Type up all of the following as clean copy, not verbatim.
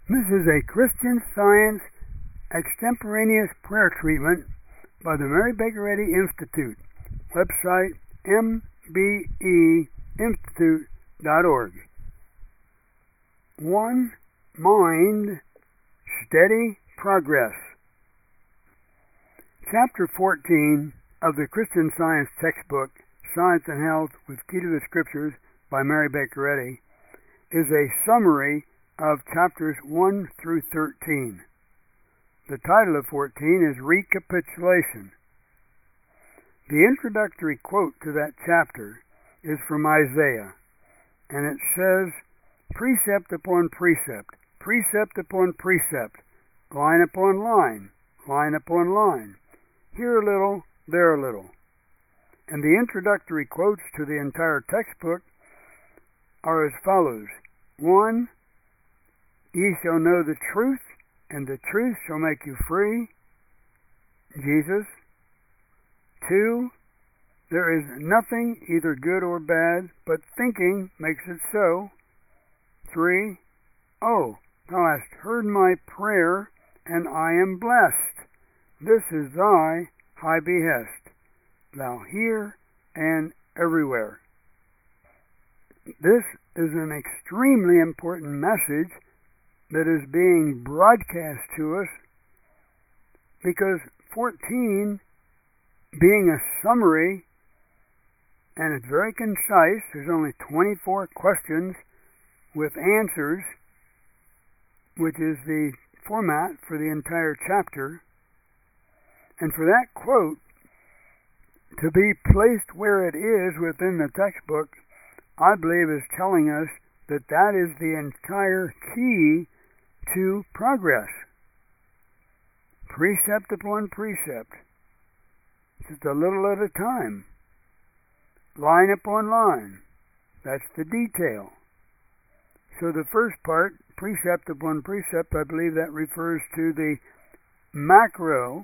This is a Christian Science extemporaneous prayer treatment by the Mary Baker Eddy Institute. Website mbeinstitute.org. 1. Mind, Steady Progress. Chapter 14 of the Christian Science textbook, Science and Health with Key to the Scriptures by Mary Baker Eddy, is a summary of chapters 1 through 13. The title of 14 is Recapitulation. The introductory quote to that chapter is from Isaiah, and it says, precept upon precept, precept upon precept, line upon line, line upon line, here a little, there a little. And the introductory quotes to the entire textbook are as follows. 1. Ye shall know the truth, and the truth shall make you free. Jesus. 2. There is nothing either good or bad, but thinking makes it so. 3. Oh, thou hast heard my prayer, and I am blessed. This is thy high behest, thou here and everywhere. This is an extremely important message that is being broadcast to us, because 14, being a summary, and it's very concise, there's only 24 questions with answers, which is the format for the entire chapter. And for that quote to be placed where it is within the textbook, I believe is telling us that that is the entire key to progress. Precept upon precept, just a little at a time. Line upon line, that's the detail. So the first part, precept upon precept, I believe that refers to the macro,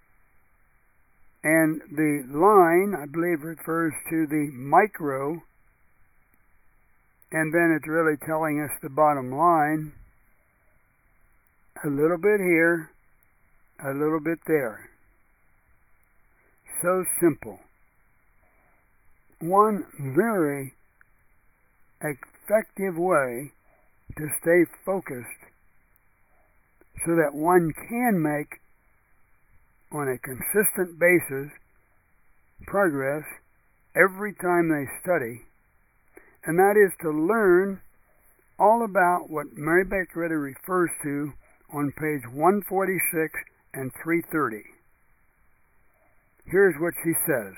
and the line, I believe, refers to the micro, and then it's really telling us the bottom line. A little bit here, a little bit there. So simple. One very effective way to stay focused so that one can make, on a consistent basis, progress every time they study, and that is to learn all about what Mary Baker Eddy refers to on page 146 and 330. Here's what she says.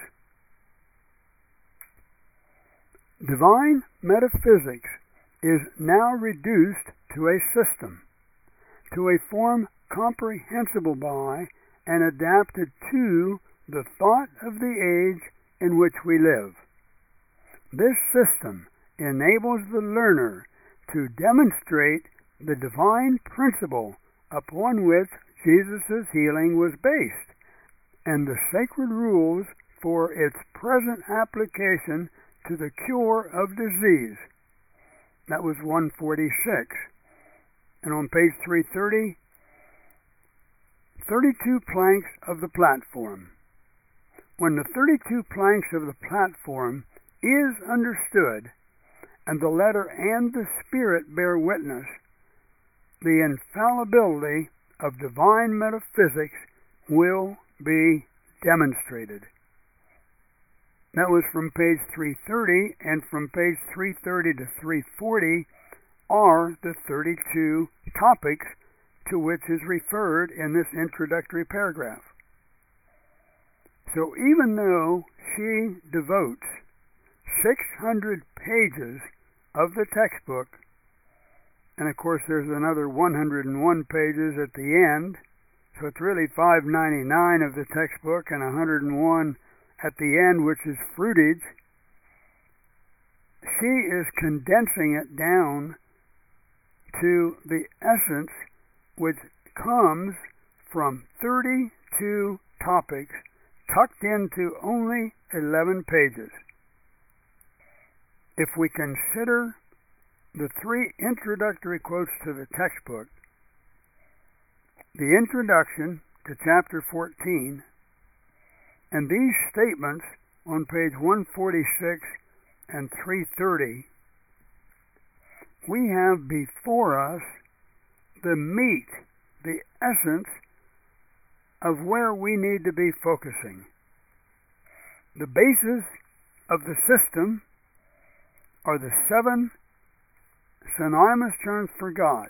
Divine metaphysics is now reduced to a system, to a form comprehensible by and adapted to the thought of the age in which we live. This system enables the learner to demonstrate the divine principle upon which Jesus' healing was based, and the sacred rules for its present application to the cure of disease. That was 146. And on page 330, 32 planks of the platform. When the 32 planks of the platform is understood, and the letter and the spirit bear witness, the infallibility of divine metaphysics will be demonstrated. That was from page 330, and from page 330 to 340 are the 32 topics to which is referred in this introductory paragraph. So even though she devotes 600 pages of the textbook, and of course there's another 101 pages at the end, so it's really $5.99 of the textbook and 101 at the end, which is fruitage. She is condensing it down to the essence, which comes from 32 topics tucked into only 11 pages. If we consider the 3 introductory quotes to the textbook, the introduction to chapter 14, and these statements on page 146 and 330, we have before us the meat, the essence of where we need to be focusing. The basis of the system are the 7 synonymous terms for God,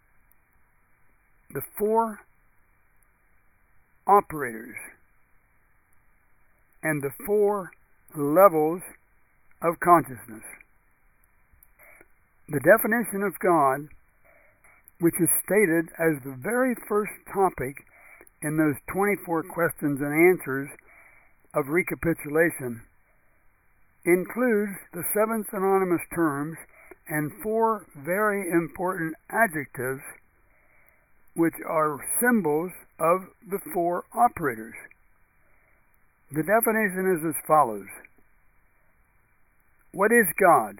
the 4 operators, and the 4 levels of consciousness. The definition of God, which is stated as the very first topic in those 24 questions and answers of recapitulation, includes the 7 synonymous terms and 4 very important adjectives, which are symbols of the 4 operators. The definition is as follows. What is God?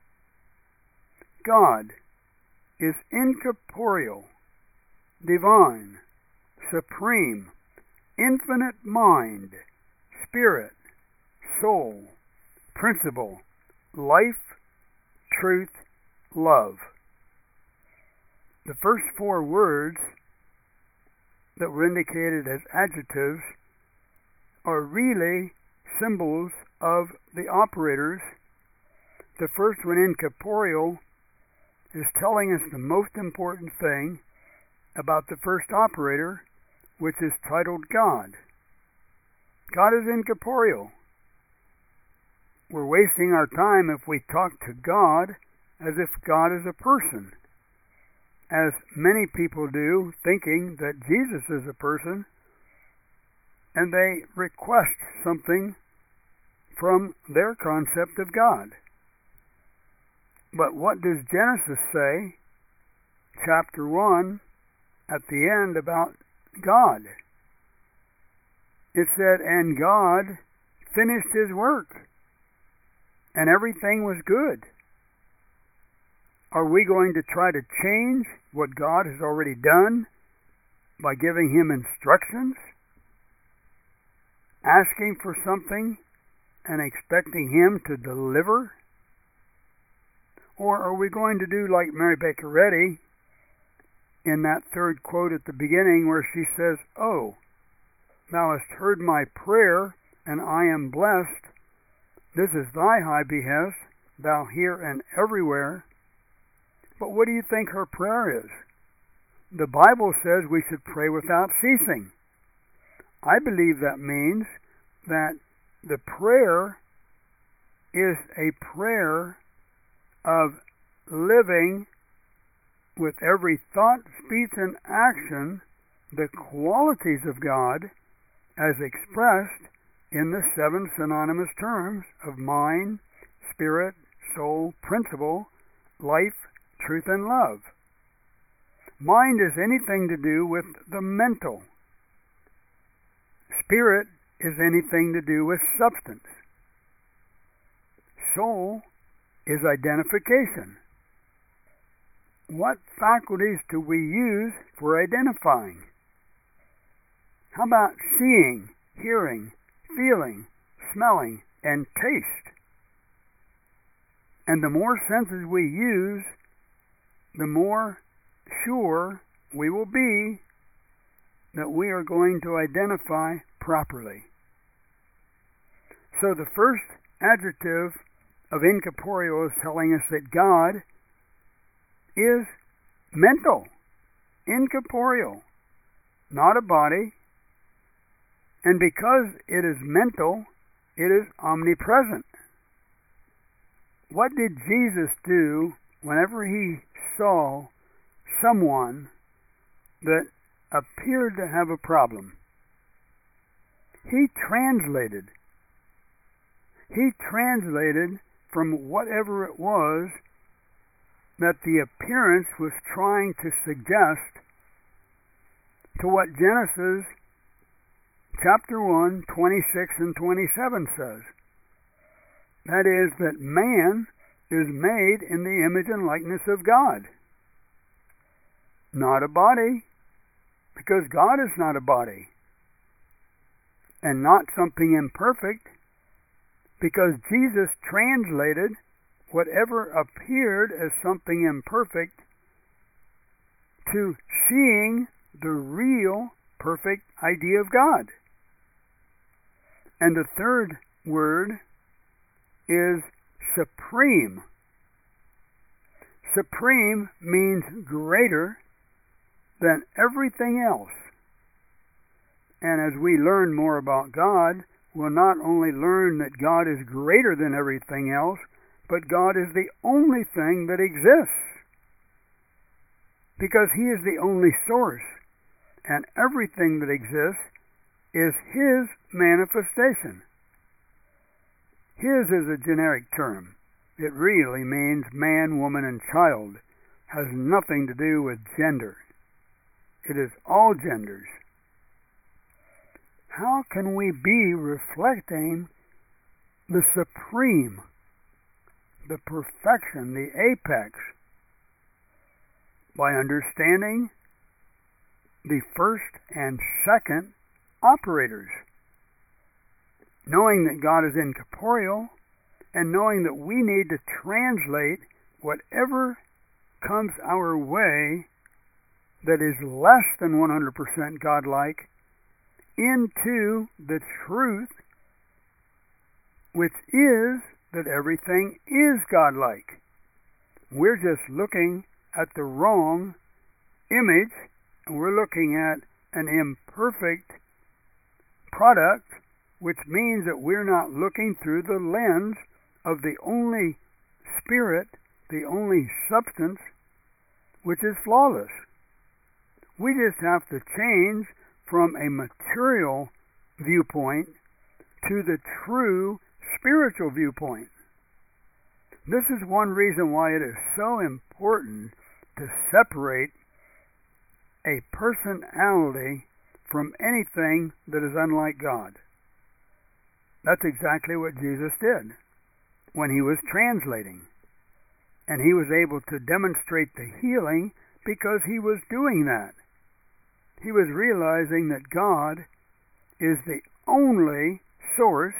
God is incorporeal, divine, supreme, infinite mind, spirit, soul, principle, life, truth, love. The first 4 words that were indicated as adjectives are really symbols of the operators. The first one, incorporeal, is telling us the most important thing about the first operator, which is titled God. God is incorporeal. We're wasting our time if we talk to God as if God is a person, as many people do, thinking that Jesus is a person, and they request something from their concept of God. But what does Genesis say, chapter 1, at the end about God? It said, and God finished his work, and everything was good. Are we going to try to change what God has already done by giving him instructions, asking for something, and expecting him to deliver? Or are we going to do like Mary Baker Eddy in that 3rd quote at the beginning where she says, oh, thou hast heard my prayer, and I am blessed. This is thy high behest, thou here and everywhere. But what do you think her prayer is? The Bible says we should pray without ceasing. I believe that means that the prayer is a prayer of living with every thought, speech, and action the qualities of God as expressed in the 7 synonymous terms of mind, spirit, soul, principle, life, truth, and love. Mind is anything to do with the mental. Spirit is anything to do with substance. Soul is identification. What faculties do we use for identifying? How about seeing, hearing, feeling, smelling, and taste? And the more senses we use, the more sure we will be that we are going to identify properly. So the first adjective of incorporeal is telling us that God is mental, incorporeal, not a body. And because it is mental, it is omnipresent. What did Jesus do whenever he saw someone that appeared to have a problem? He translated. He translated from whatever it was that the appearance was trying to suggest to what Genesis chapter 1, 26 and 27 says. That is, that man is made in the image and likeness of God. Not a body, because God is not a body, and not something imperfect, because Jesus translated whatever appeared as something imperfect to seeing the real perfect idea of God. And the third word is supreme. Supreme means greater than everything else. And as we learn more about God, we'll not only learn that God is greater than everything else, but God is the only thing that exists. Because He is the only source, and everything that exists is His manifestation. His is a generic term. It really means man, woman, and child. Has nothing to do with gender. It is all genders. How can we be reflecting the supreme, the perfection, the apex, by understanding the first and second operators, knowing that God is incorporeal, and knowing that we need to translate whatever comes our way that is less than 100% godlike into the truth, which is that everything is godlike. We're just looking at the wrong image, and we're looking at an imperfect product, which means that we're not looking through the lens of the only spirit, the only substance, which is flawless. We just have to change from a material viewpoint to the true spiritual viewpoint. This is one reason why it is so important to separate a personality from anything that is unlike God. That's exactly what Jesus did when He was translating. And He was able to demonstrate the healing because He was doing that. He was realizing that God is the only source,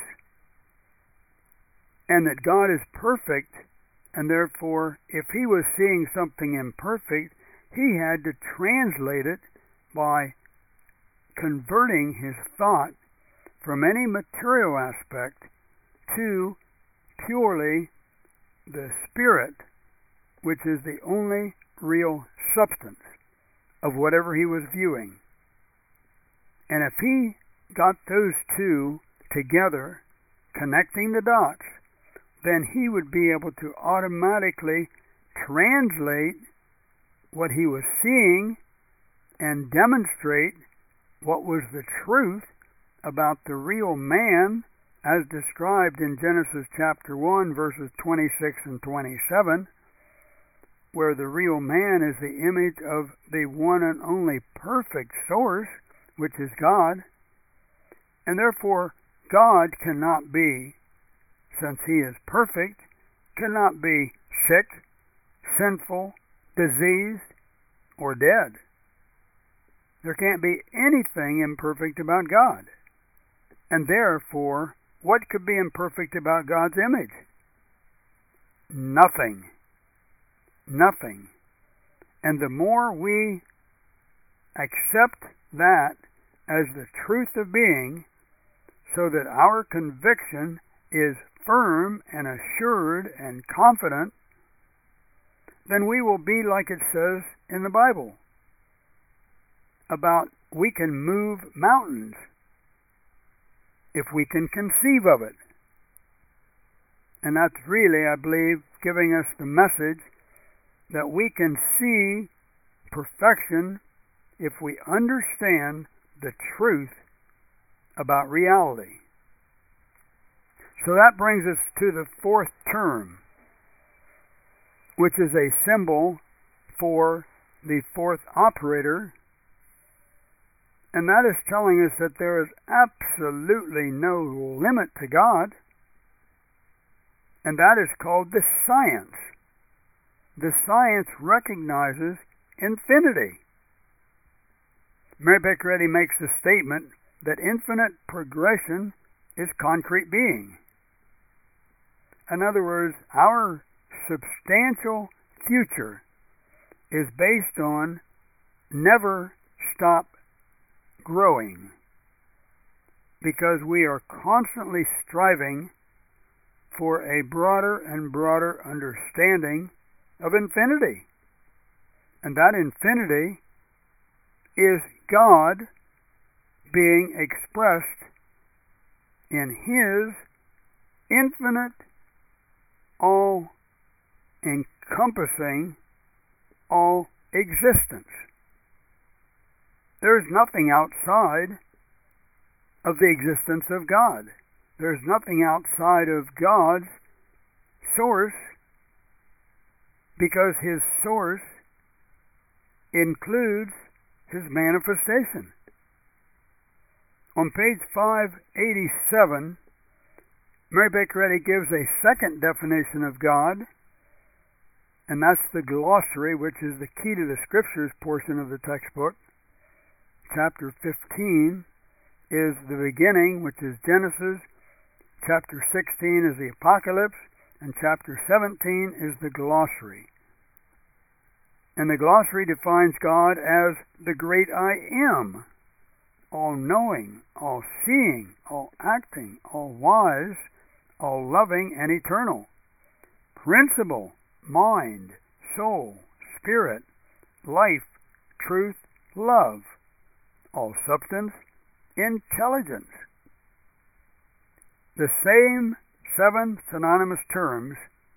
and that God is perfect, and therefore, if He was seeing something imperfect, He had to translate it by converting His thought from any material aspect to purely the Spirit, which is the only real substance of whatever He was viewing. And if He got those two together, connecting the dots, then He would be able to automatically translate what He was seeing and demonstrate what was the truth about the real man as described in Genesis chapter 1, verses 26 and 27, where the real man is the image of the one and only perfect source, which is God. And therefore, God cannot be, since He is perfect, cannot be sick, sinful, diseased, or dead. There can't be anything imperfect about God. And therefore, what could be imperfect about God's image? Nothing. Nothing. And the more we accept that as the truth of being, so that our conviction is firm and assured and confident, then we will be like it says in the Bible about we can move mountains if we can conceive of it. And that's really, I believe, giving us the message that we can see perfection if we understand the truth about reality. So that brings us to the fourth term, which is a symbol for the fourth operator, and that is telling us that there is absolutely no limit to God, and that is called the science. The science recognizes infinity. Mary Baker Eddy makes the statement that infinite progression is concrete being. In other words, our substantial future is based on never stop growing, because we are constantly striving for a broader and broader understanding of infinity. And that infinity is God being expressed in His infinite, all-encompassing, all-existence. There is nothing outside of the existence of God. There's nothing outside of God's source, because His source includes His manifestation. On page 587, Mary Baker Eddy gives a second definition of God, and that's the glossary, which is the key to the Scriptures portion of the textbook. Chapter 15 is the beginning, which is Genesis. Chapter 16 is the Apocalypse, and chapter 17 is the glossary. And the glossary defines God as the great I Am, all-knowing, all-seeing, all-acting, all-wise, all-loving, and eternal, principle, mind, soul, spirit, life, truth, love, all-substance, intelligence. The same 7 synonymous terms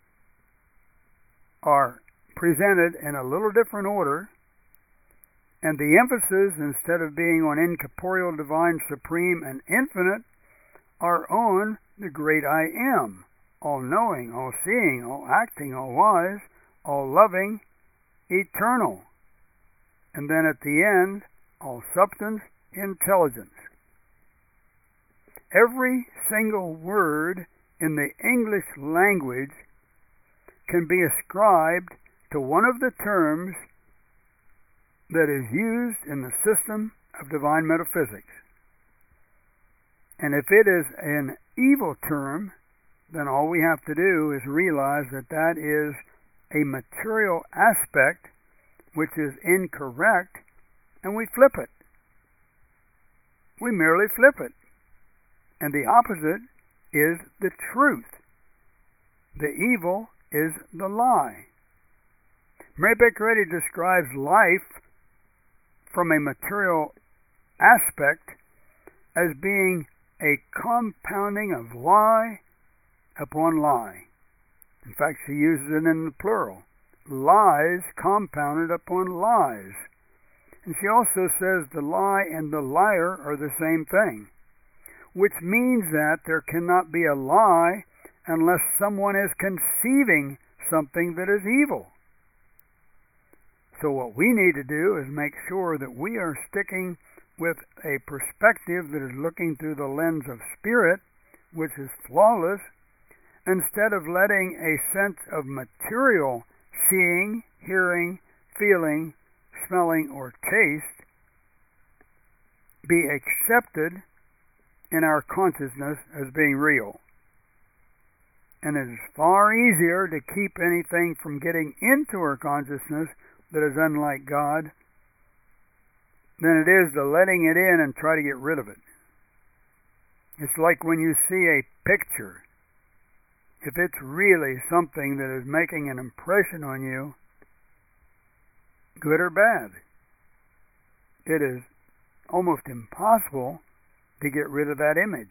are presented in a little different order, and the emphasis, instead of being on incorporeal, divine, supreme, and infinite, are on the great I Am, all-knowing, all-seeing, all-acting, all-wise, all-loving, eternal. And then at the end, all-substance, intelligence. Every single word in the English language can be ascribed to one of the terms that is used in the system of divine metaphysics. And if it is an evil term, then all we have to do is realize that that is a material aspect which is incorrect, and we flip it. We merely flip it. And the opposite is the truth. The evil is the lie. Mary Baker Eddy describes life from a material aspect as being a compounding of lie upon lie. In fact, she uses it in the plural. Lies compounded upon lies. And she also says the lie and the liar are the same thing, which means that there cannot be a lie unless someone is conceiving something that is evil. So what we need to do is make sure that we are sticking with a perspective that is looking through the lens of spirit, which is flawless, instead of letting a sense of material seeing, hearing, feeling, smelling, or taste be accepted in our consciousness as being real. And it is far easier to keep anything from getting into our consciousness that is unlike God than it is to letting it in and try to get rid of it. It's like when you see a picture. If it's really something that is making an impression on you, good or bad, it is almost impossible to get rid of that image.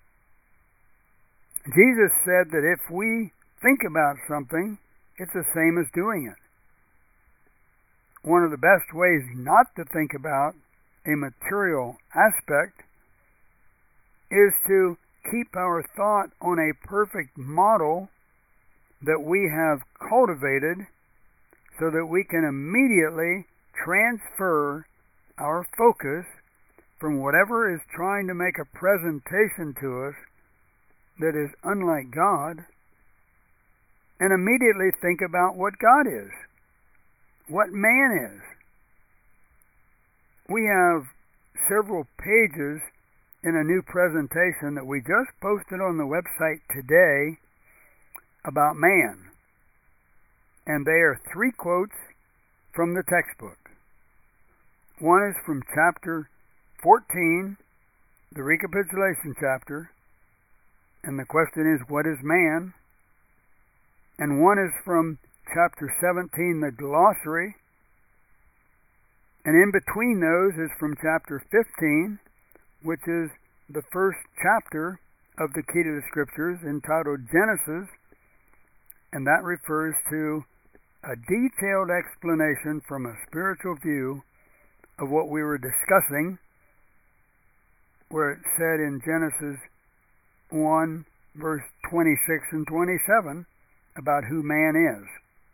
Jesus said that if we think about something, it's the same as doing it. One of the best ways not to think about a material aspect is to keep our thought on a perfect model that we have cultivated so that we can immediately transfer our focus from whatever is trying to make a presentation to us that is unlike God, and immediately think about what God is, what man is. We have several pages in a new presentation that we just posted on the website today about man. And they are 3 quotes from the textbook. One is from chapter 14, the recapitulation chapter, and the question is, what is man? And one is from chapter 17, the glossary, and in between those is from chapter 15, which is the first chapter of the Key to the Scriptures, entitled Genesis, and that refers to a detailed explanation from a spiritual view of what we were discussing, where it said in Genesis 1, verse 26 and 27, about who man is.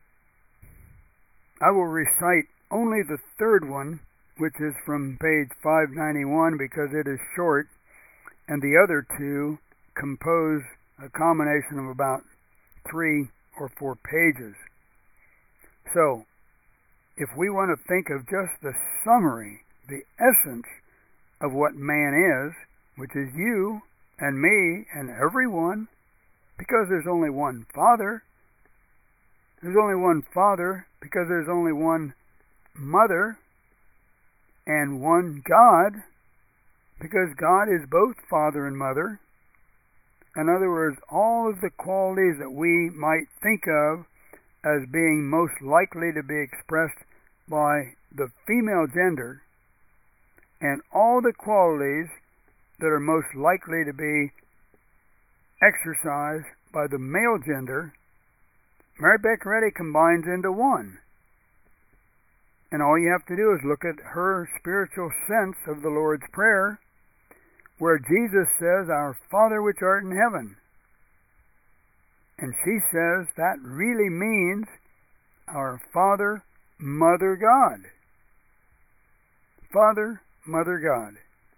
I will recite only the third one, which is from page 591, because it is short, and the other 2 compose a combination of about 3 or 4 pages. So, if we want to think of just the summary, the essence of what man is, which is you and me and everyone, because there's only one Father. There's only one Father because there's only one Mother, and one God, because God is both Father and Mother. In other words, all of the qualities that we might think of as being most likely to be expressed by the female gender, and all the qualities that are most likely to be exercised by the male gender, Mary Beccaretti combines into one. And all you have to do is look at her spiritual sense of the Lord's Prayer, where Jesus says, "Our Father which art in heaven." And she says that really means our Father, Mother God. Father, Mother God.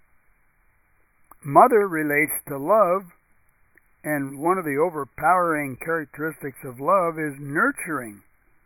Mother relates to love, and one of the overpowering characteristics of love is nurturing.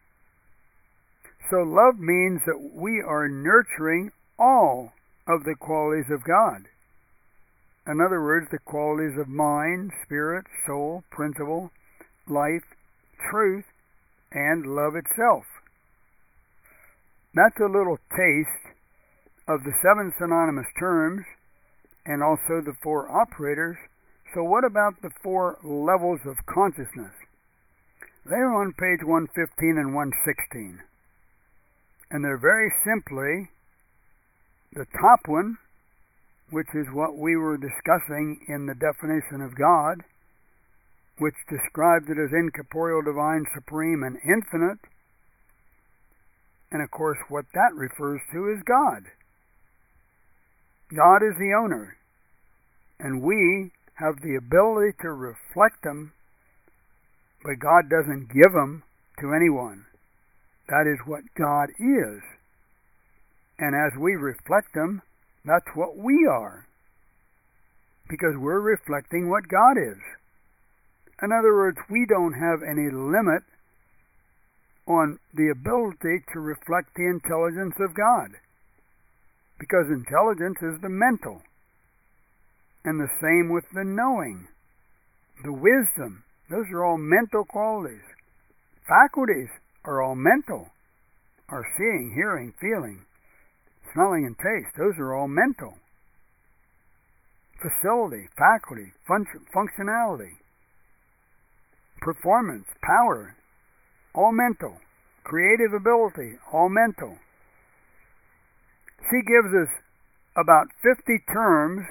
So love means that we are nurturing all of the qualities of God. In other words, the qualities of mind, spirit, soul, principle, life, truth, and love itself. That's a little taste of the 7 synonymous terms and also the 4 operators. So what about the 4 levels of consciousness? They're on page 115 and 116. And they're very simply the top one, which is what we were discussing in the definition of God, which described it as incorporeal, divine, supreme, and infinite. And of course, what that refers to is God. God is the owner, and we have the ability to reflect Him, but God doesn't give them to anyone. That is what God is. And as we reflect Him, that's what we are, because we're reflecting what God is. In other words, we don't have any limit on the ability to reflect the intelligence of God, because intelligence is the mental, and the same with the knowing, the wisdom. Those are all mental qualities. Faculties are all mental. Our seeing, hearing, feeling, smelling, and taste, those are all mental. Facility, faculty, functionality, performance, power, all mental. Creative ability, all mental. She gives us about 50 terms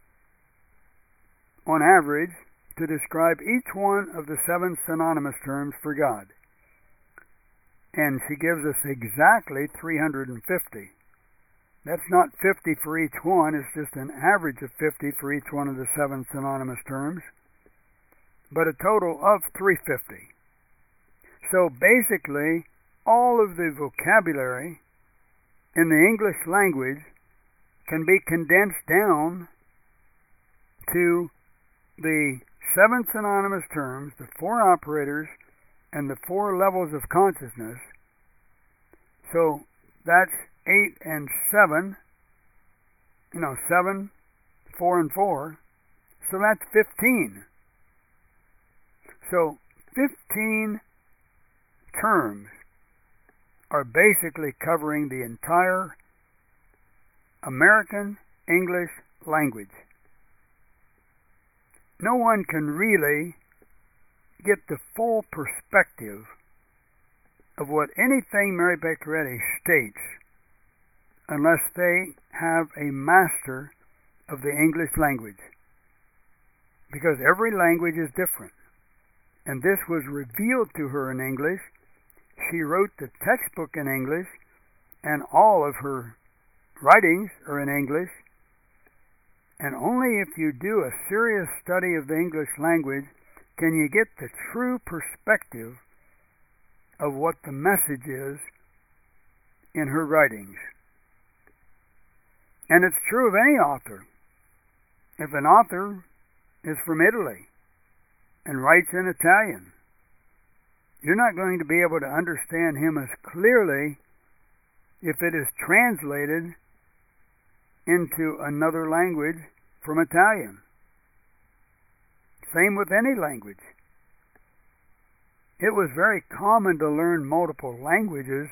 on average to describe each one of the 7 synonymous terms for God. And she gives us exactly 350. That's not 50 for each one, it's just an average of 50 for each one of the 7 synonymous terms, but a total of 350. So basically, all of the vocabulary in the English language can be condensed down to the 7 synonymous terms, the 4 operators, and the 4 levels of consciousness. So that's 8 and 7, 7, 4 and 4. So that's 15. So 15 terms are basically covering the entire American English language. No one can really get the full perspective of what anything Mary Baker Eddy states unless they have a master of the English language, because every language is different, and this was revealed to her in English. She wrote the textbook in English, and all of her writings are in English, and only if you do a serious study of the English language can you get the true perspective of what the message is in her writings. And it's true of any author. If an author is from Italy and writes in Italian, you're not going to be able to understand him as clearly if it is translated into another language from Italian. Same with any language. It was very common to learn multiple languages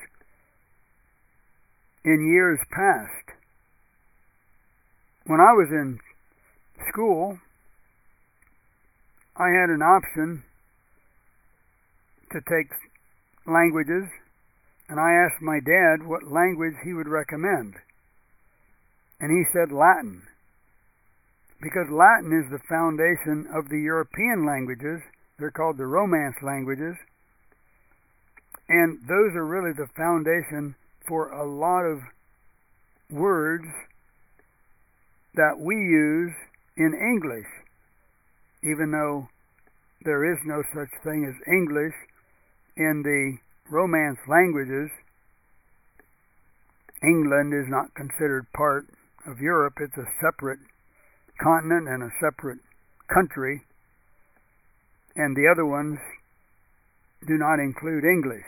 in years past. When I was in school, I had an option to take languages, and I asked my dad what language he would recommend. And he said Latin, because Latin is the foundation of the European languages. They're called the Romance languages, and those are really the foundation for a lot of words that we use in English, even though there is no such thing as English in the Romance languages. England is not considered part of Europe. It's a separate continent and a separate country, and the other ones do not include English.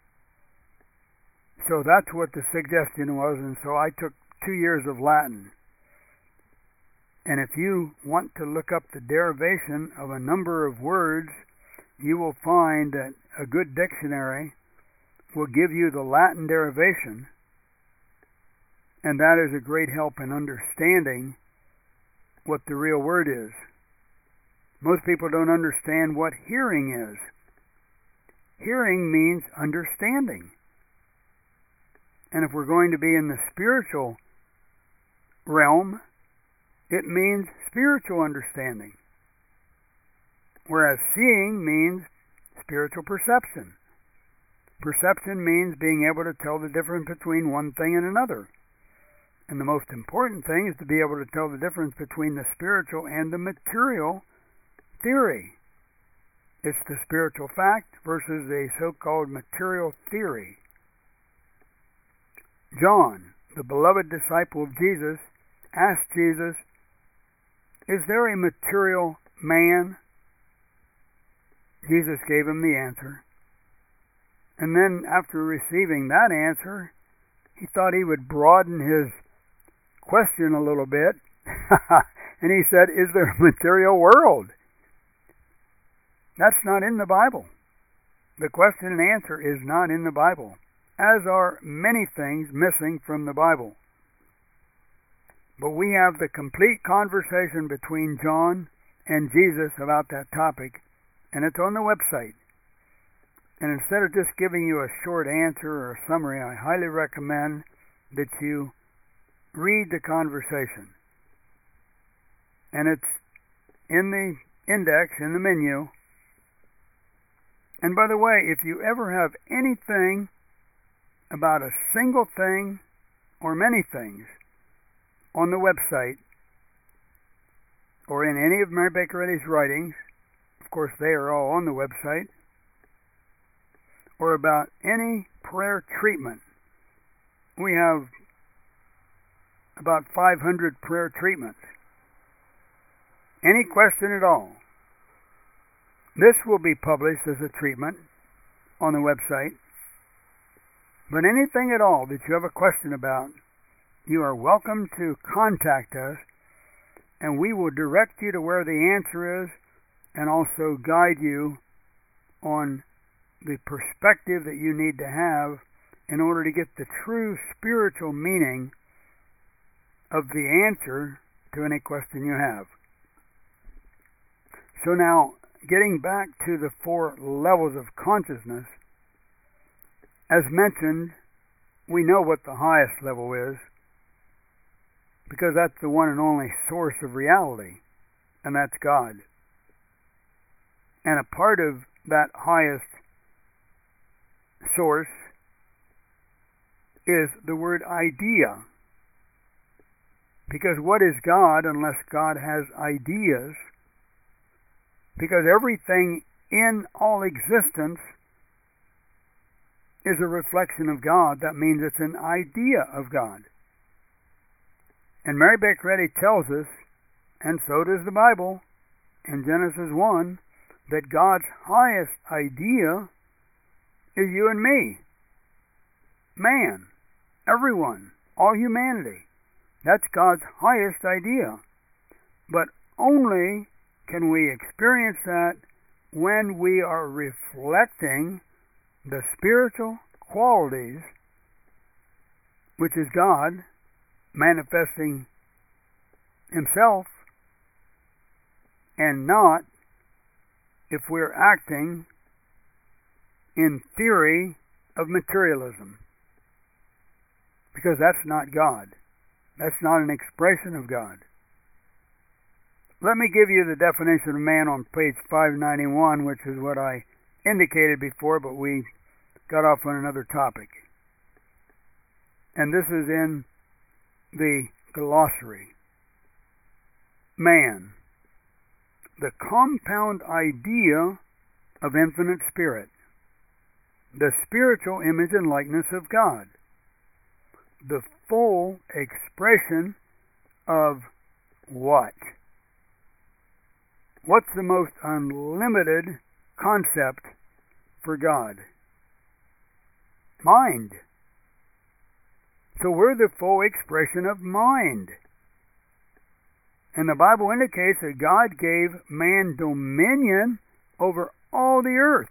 So that's what the suggestion was, and so I took 2 years of Latin. And if you want to look up the derivation of a number of words, you will find that a good dictionary will give you the Latin derivation, and that is a great help in understanding what the real word is. Most people don't understand what hearing is. Hearing means understanding. And if we're going to be in the spiritual realm, it means spiritual understanding. Whereas seeing means spiritual perception. Perception means being able to tell the difference between one thing and another. And the most important thing is to be able to tell the difference between the spiritual and the material theory. It's the spiritual fact versus the so-called material theory. John, the beloved disciple of Jesus, asked Jesus, "Is there a material man?" Jesus gave him the answer. And then after receiving that answer, he thought he would broaden his question a little bit. And he said, "Is there a material world?" That's not in the Bible. The question and answer is not in the Bible, as are many things missing from the Bible. But we have the complete conversation between John and Jesus about that topic, and it's on the website. And instead of just giving you a short answer or a summary, I highly recommend that you read the conversation. And it's in the index, in the menu. And by the way, if you ever have anything about a single thing or many things on the website or in any of Mary Baker Eddy's writings, of course they are all on the website, or about any prayer treatment, we have about 500 prayer treatments. Any question at all, this will be published as a treatment on the website. But anything at all that you have a question about, you are welcome to contact us, and we will direct you to where the answer is and also guide you on the perspective that you need to have in order to get the true spiritual meaning of the answer to any question you have. So now, getting back to the 4 levels of consciousness, as mentioned, we know what the highest level is because that's the one and only source of reality, and that's God. And a part of that highest source is the word idea. Because what is God unless God has ideas? Because everything in all existence is a reflection of God. That means it's an idea of God. And Mary Baker Eddy tells us, and so does the Bible, in Genesis 1, that God's highest idea is you and me. Man. Everyone. All humanity. That's God's highest idea. But only can we experience that when we are reflecting the spiritual qualities, which is God manifesting Himself, and not if we're acting in theory of materialism. Because that's not God. That's not an expression of God. Let me give you the definition of man on page 591, which is what I indicated before, but we got off on another topic. And this is in the glossary. Man, the compound idea of infinite spirit, the spiritual image and likeness of God, the full expression of what? What's the most unlimited concept for God? Mind. So we're the full expression of mind. And the Bible indicates that God gave man dominion over all the earth.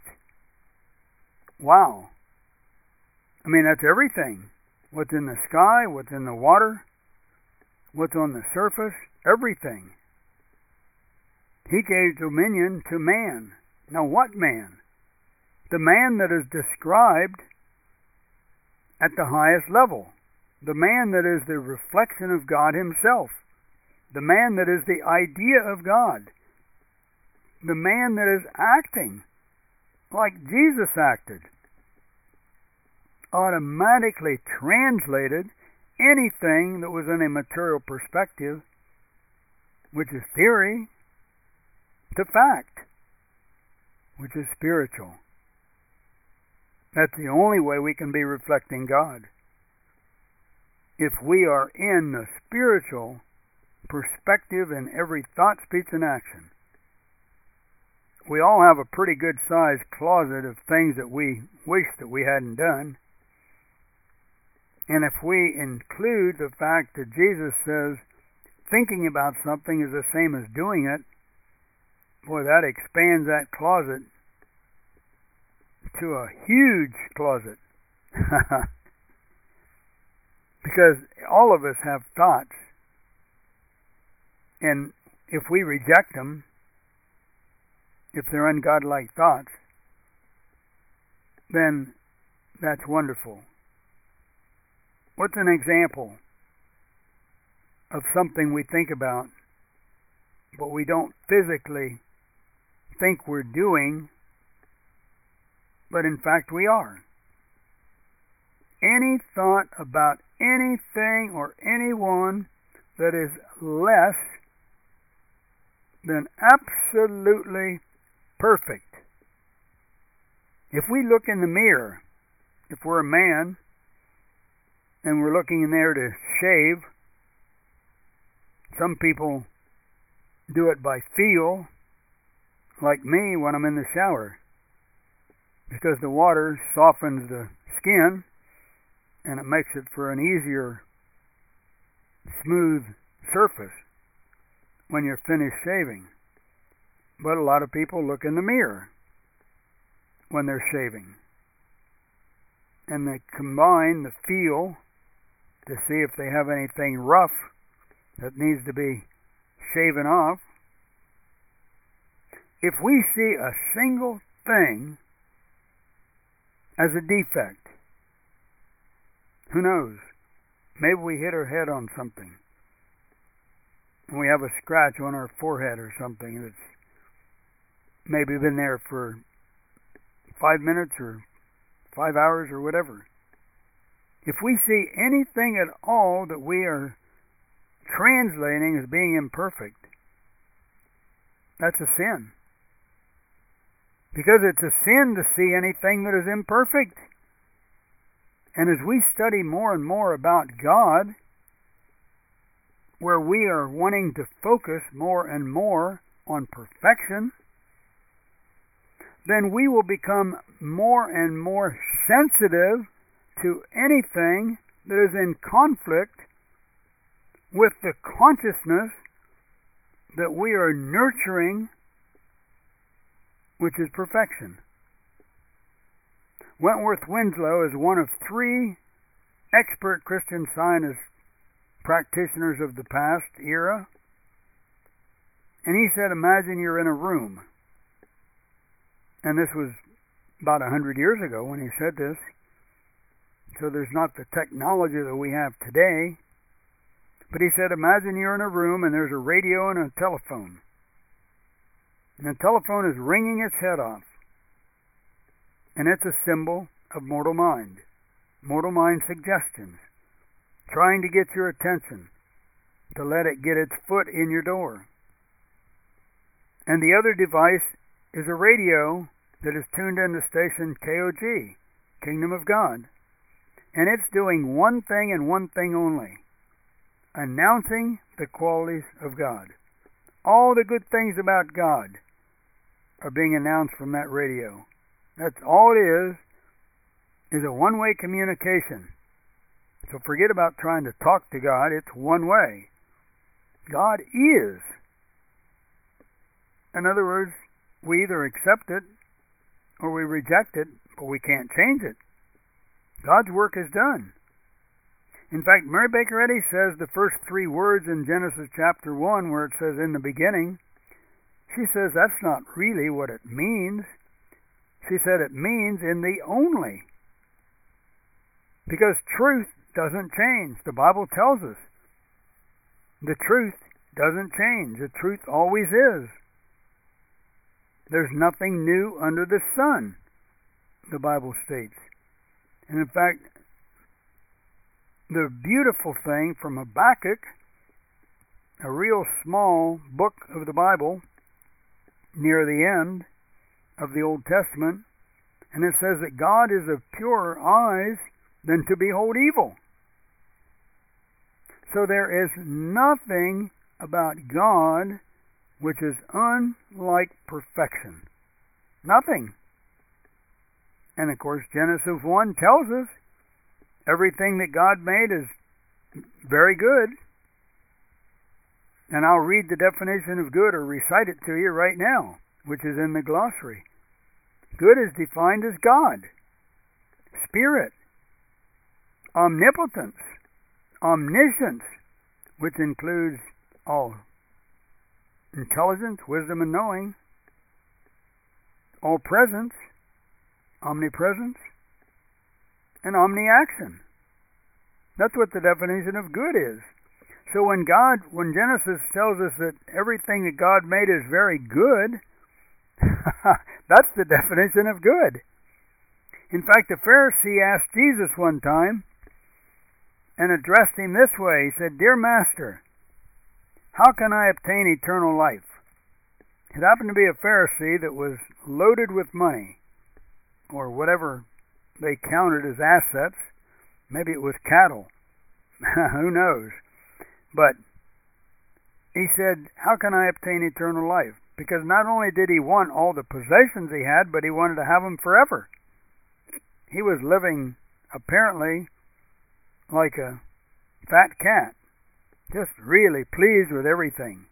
Wow. I mean, that's everything. What's in the sky, what's in the water, what's on the surface, everything. He gave dominion to man. Now what man? The man that is described at the highest level. The man that is the reflection of God Himself. The man that is the idea of God. The man that is acting like Jesus acted. Automatically translated anything that was in a material perspective, which is theory, to fact, which is spiritual. That's the only way we can be reflecting God. If we are in the spiritual perspective in every thought, speech, and action. We all have a pretty good sized closet of things that we wish that we hadn't done. And if we include the fact that Jesus says thinking about something is the same as doing it, boy, that expands that closet to a huge closet. Because all of us have thoughts. And if we reject them, if they're ungodlike thoughts, then that's wonderful. What's an example of something we think about, but we don't physically think we're doing, but in fact we are? Any thought about anything or anyone that is less than absolutely perfect. If we look in the mirror, if we're a man, and we're looking in there to shave, some people do it by feel, like me when I'm in the shower, because the water softens the skin, and it makes it for an easier smooth surface when you're finished shaving. But a lot of people look in the mirror when they're shaving. And they combine the feel to see if they have anything rough that needs to be shaven off. If we see a single thing as a defect, who knows? Maybe we hit our head on something. And we have a scratch on our forehead or something that's maybe been there for 5 minutes or 5 hours or whatever. If we see anything at all that we are translating as being imperfect, that's a sin. Because it's a sin to see anything that is imperfect. And as we study more and more about God, where we are wanting to focus more and more on perfection, then we will become more and more sensitive to anything that is in conflict with the consciousness that we are nurturing, which is perfection. Wentworth Winslow is one of 3 expert Christian Scientist practitioners of the past era. And he said, imagine you're in a room. And this was about 100 years ago when he said this. So there's not the technology that we have today. But he said, imagine you're in a room and there's a radio and a telephone. And the telephone is ringing its head off. And it's a symbol of mortal mind suggestions, trying to get your attention, to let it get its foot in your door. And the other device is a radio that is tuned into station KOG, Kingdom of God. And it's doing one thing and one thing only, announcing the qualities of God. All the good things about God are being announced from that radio. That's all it is a one-way communication. So forget about trying to talk to God. It's one way. God is. In other words, we either accept it or we reject it, but we can't change it. God's work is done. In fact, Mary Baker Eddy says the first 3 words in Genesis chapter 1, where it says in the beginning, she says that's not really what it means. She said it means in the only. Because truth doesn't change. The Bible tells us the truth doesn't change. The truth always is. There's nothing new under the sun, the Bible states. And in fact, the beautiful thing from Habakkuk, a real small book of the Bible, near the end of the Old Testament, and it says that God is of purer eyes than to behold evil. So there is nothing about God which is unlike perfection. Nothing. And of course, Genesis 1 tells us everything that God made is very good. And I'll read the definition of good or recite it to you right now, which is in the glossary. Good is defined as God, Spirit, omnipotence, omniscience, which includes all intelligence, wisdom, and knowing, all presence, omnipresence, and omniaction. That's what the definition of good is. So when Genesis tells us that everything that God made is very good, that's the definition of good. In fact, the Pharisee asked Jesus one time and addressed him this way. He said, "Dear Master, how can I obtain eternal life?" It happened to be a Pharisee that was loaded with money, or whatever they counted as assets. Maybe it was cattle. Who knows? But he said, how can I obtain eternal life? Because not only did he want all the possessions he had, but he wanted to have them forever. He was living, apparently, like a fat cat. just really pleased with everything.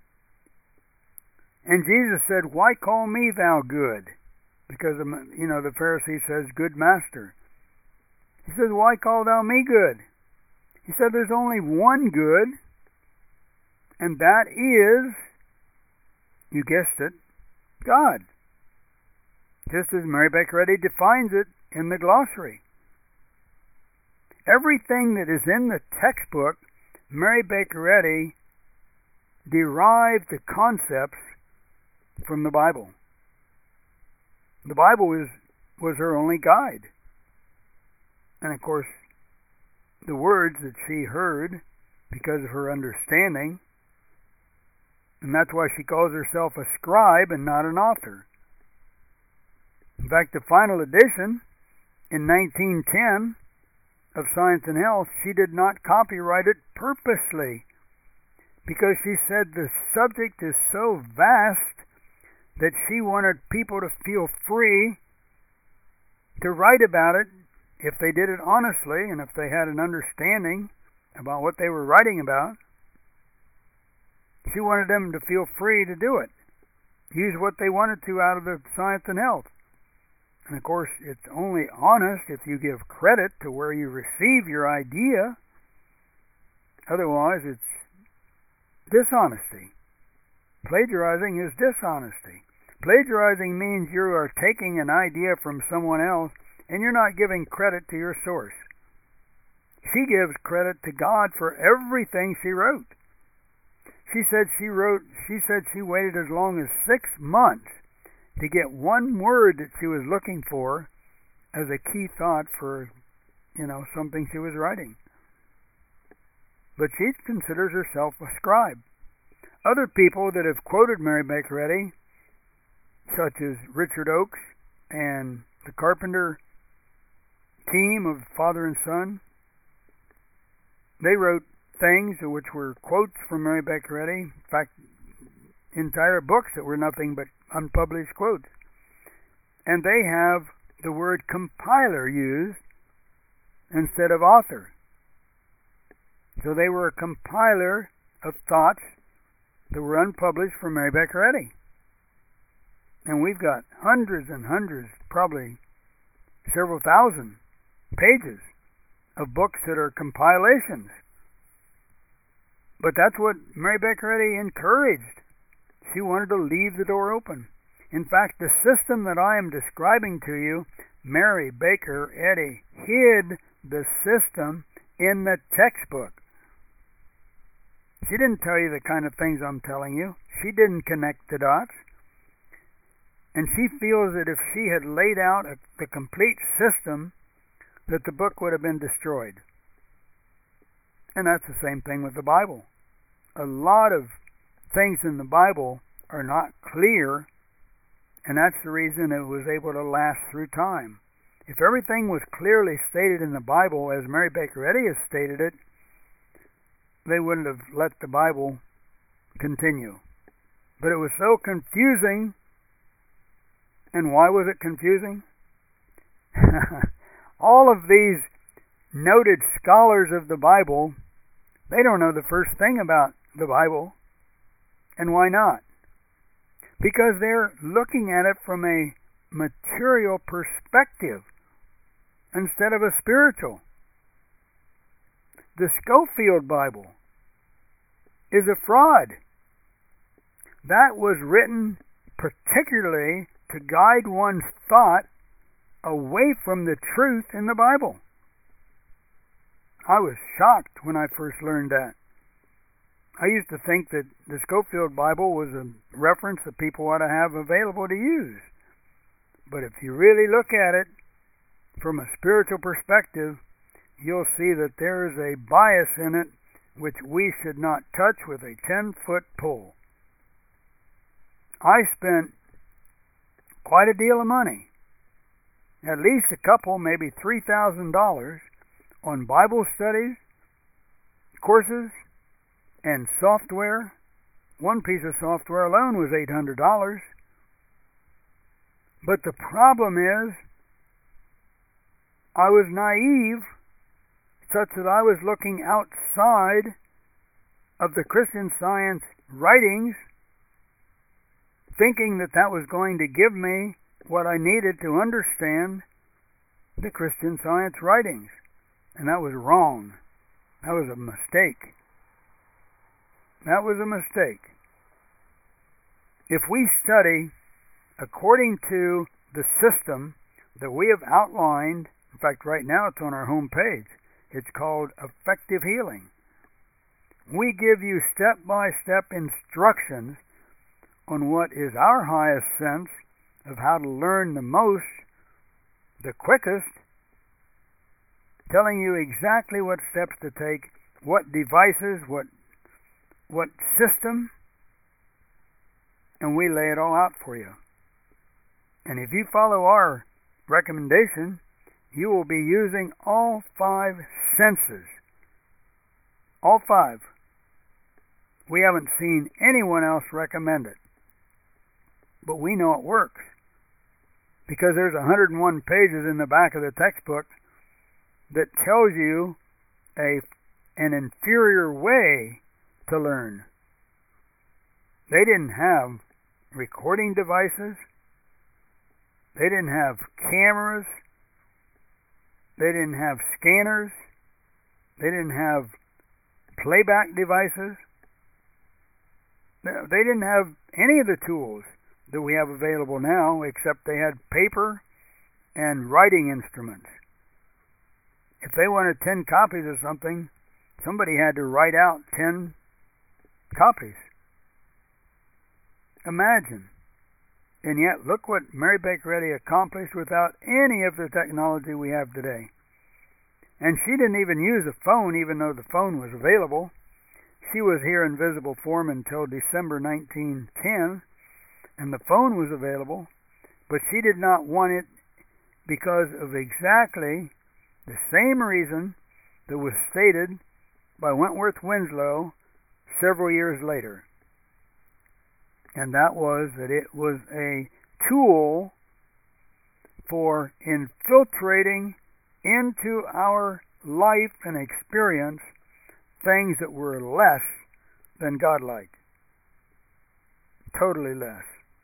And Jesus said, "Why call me thou good?" Because, the Pharisee says, "Good master." He says, "Why call thou me good?" He said, "There's only one good, and that is," you guessed it, God. Just as Mary Baker Eddy defines it in the glossary. Everything that is in the textbook, Mary Baker Eddy derived the concepts from the Bible. The Bible was her only guide. And of course, the words that she heard because of her understanding, and that's why she calls herself a scribe and not an author. In fact, the final edition in 1910 of Science and Health, she did not copyright it purposely because she said the subject is so vast that she wanted people to feel free to write about it if they did it honestly and if they had an understanding about what they were writing about. She wanted them to feel free to do it, use what they wanted to out of the Science and Health. And of course, it's only honest if you give credit to where you receive your idea. Otherwise, it's dishonesty. Plagiarizing is dishonesty. Plagiarizing means you are taking an idea from someone else and you're not giving credit to your source. She gives credit to God for everything she wrote. She said she waited as long as 6 months to get one word that she was looking for as a key thought for, something she was writing. But she considers herself a scribe. Other people that have quoted Mary Baker Eddy, such as Richard Oakes and the Carpenter team of Father and Son, they wrote things which were quotes from Mary Baker Eddy. In fact, entire books that were nothing but unpublished quotes. And they have the word compiler used instead of author. So they were a compiler of thoughts that were unpublished from Mary Baker Eddy. And we've got hundreds and hundreds, probably several thousand pages of books that are compilations. But that's what Mary Baker Eddy encouraged. She wanted to leave the door open. In fact, the system that I am describing to you, Mary Baker Eddy hid the system in the textbook. She didn't tell you the kind of things I'm telling you. She didn't connect the dots. And she feels that if she had laid out the complete system, that the book would have been destroyed. And that's the same thing with the Bible. A lot of things in the Bible are not clear, and that's the reason it was able to last through time. If everything was clearly stated in the Bible as Mary Baker Eddy has stated it, they wouldn't have let the Bible continue. But it was so confusing. And why was it confusing? All of these noted scholars of the Bible, they don't know the first thing about the Bible. And why not? Because they're looking at it from a material perspective instead of a spiritual. The Scofield Bible is a fraud. That was written particularly to guide one's thought away from the truth in the Bible. I was shocked when I first learned that. I used to think that the Scofield Bible was a reference that people ought to have available to use. But if you really look at it from a spiritual perspective, you'll see that there is a bias in it which we should not touch with a 10-foot pole. I spent quite a deal of money, at least a couple, maybe $3,000, on Bible studies, courses, and software. One piece of software alone was $800. But the problem is, I was naive such that I was looking outside of the Christian Science writings, thinking that that was going to give me what I needed to understand the Christian Science writings. And that was wrong. That was a mistake. That was a mistake. If we study according to the system that we have outlined, in fact, right now it's on our home page, it's called Effective Healing. We give you step-by-step instructions on what is our highest sense of how to learn the most, the quickest, telling you exactly what steps to take, what devices, what system, and we lay it all out for you. And if you follow our recommendation, you will be using all 5 senses. All 5. We haven't seen anyone else recommend it. But we know it works. Because there's 101 pages in the back of the textbook that tells you an inferior way to learn. They didn't have recording devices. They didn't have cameras. They didn't have scanners. They didn't have playback devices. They didn't have any of the tools that we have available now, except they had paper and writing instruments. If they wanted 10 copies of something, somebody had to write out 10 copies. Imagine. And yet, look what Mary Baker Eddy accomplished without any of the technology we have today. And she didn't even use a phone, even though the phone was available. She was here in visible form until December 1910, and the phone was available, but she did not want it because of exactly the same reason that was stated by Wentworth Winslow several years later. And that was that it was a tool for infiltrating into our life and experience things that were less than godlike. Totally less.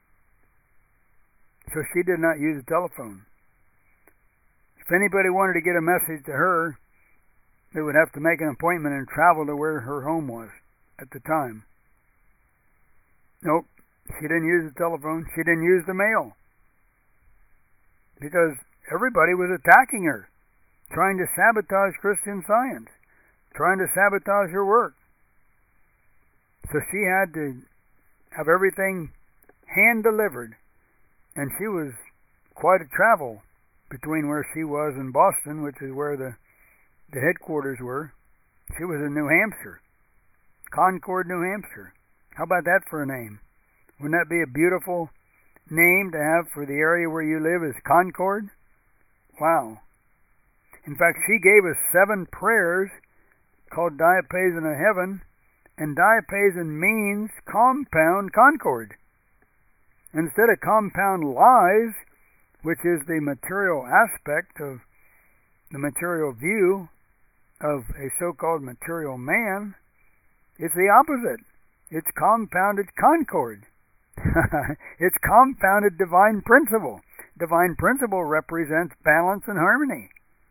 So she did not use a telephone. If anybody wanted to get a message to her, they would have to make an appointment and travel to where her home was at the time. Nope, she didn't use the telephone. She didn't use the mail. Because everybody was attacking her, trying to sabotage Christian Science, trying to sabotage her work. So she had to have everything hand-delivered. And she was quite a travel between where she was and Boston, which is where the headquarters were. She was in New Hampshire, Concord, New Hampshire. How about that for a name? Wouldn't that be a beautiful name to have for the area where you live, is Concord? Wow. In fact, she gave us 7 prayers called Diapason of Heaven, and diapason means compound concord. Instead of compound lies, which is the material aspect of the material view of a so-called material man, it's the opposite. It's compounded concord. It's compounded divine principle. Divine principle represents balance and harmony.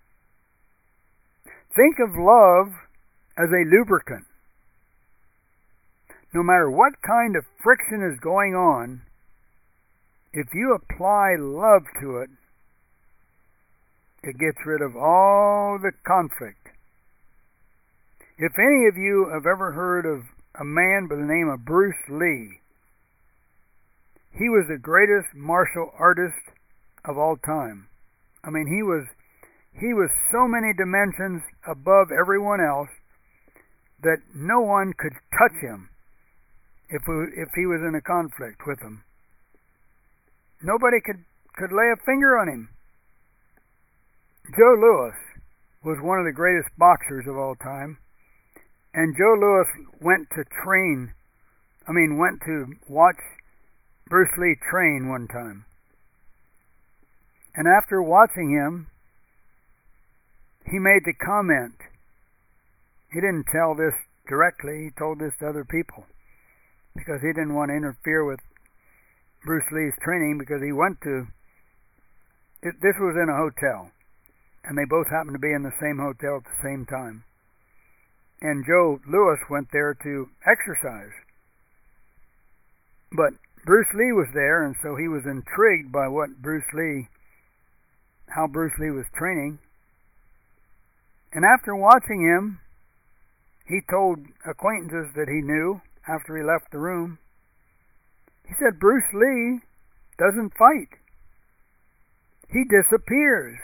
Think of love as a lubricant. No matter what kind of friction is going on, if you apply love to it, it gets rid of all the conflict. If any of you have ever heard of a man by the name of Bruce Lee, he was the greatest martial artist of all time. I mean, he was so many dimensions above everyone else that no one could touch him if he was in a conflict with him. Nobody could lay a finger on him. Joe Louis was one of the greatest boxers of all time. And Joe Louis went to watch Bruce Lee train one time. And after watching him, he made the comment. He didn't tell this directly. He told this to other people because he didn't want to interfere with Bruce Lee's training, because he went to this was in a hotel, and they both happened to be in the same hotel at the same time. And Joe Louis went there to exercise. But Bruce Lee was there, and so he was intrigued by how Bruce Lee was training. And after watching him, he told acquaintances that he knew after he left the room. He said, Bruce Lee doesn't fight. He disappears.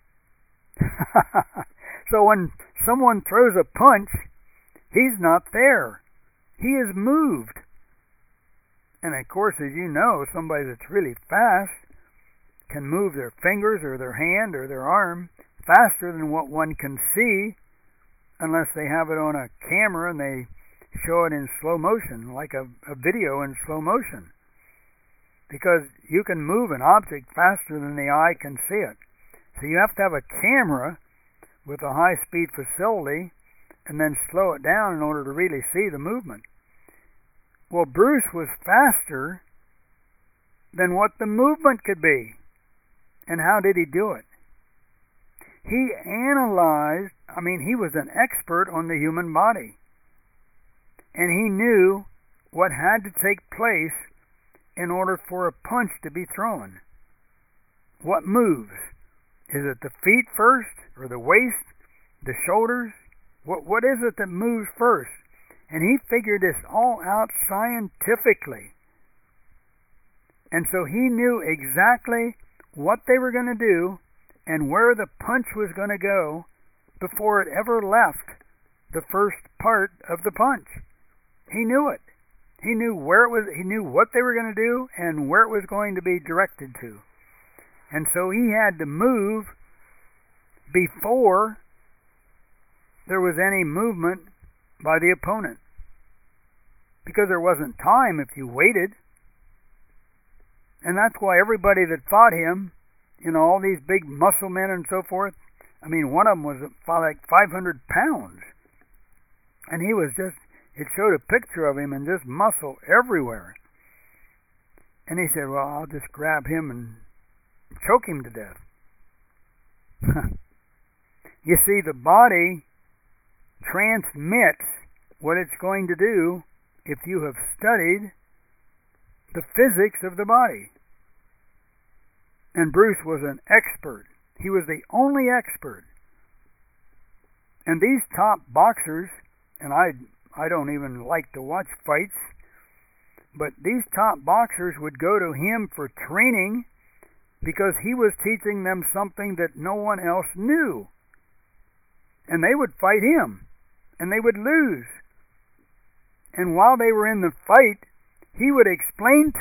So when someone throws a punch, he's not there. He is moved. And of course, as you know, somebody that's really fast can move their fingers or their hand or their arm faster than what one can see, unless they have it on a camera and they show it in slow motion, like a video in slow motion. Because you can move an object faster than the eye can see it. So you have to have a camera with a high-speed facility and then slow it down in order to really see the movement. Well, Bruce was faster than what the movement could be. And how did he do it? He he was an expert on the human body. And he knew what had to take place in order for a punch to be thrown. What moves? Is it the feet first, or the waist, the shoulders? What is it that moves first? And he figured this all out scientifically. And so he knew exactly what they were going to do and where the punch was going to go before it ever left the first part of the punch. He knew it. He knew where it was. He knew what they were going to do and where it was going to be directed to. And so he had to move before there was any movement by the opponent, because there wasn't time if you waited. And that's why everybody that fought him, all these big muscle men and so forth, one of them was like 500 pounds. And he was it showed a picture of him and just muscle everywhere. And he said, well, I'll just grab him and choke him to death. You see, the body transmits what it's going to do if you have studied the physics of the body. And Bruce was an expert. He was the only expert. And these top boxers, and I don't even like to watch fights, but these top boxers would go to him for training because he was teaching them something that no one else knew. And they would fight him, and they would lose. And while they were in the fight, he would explain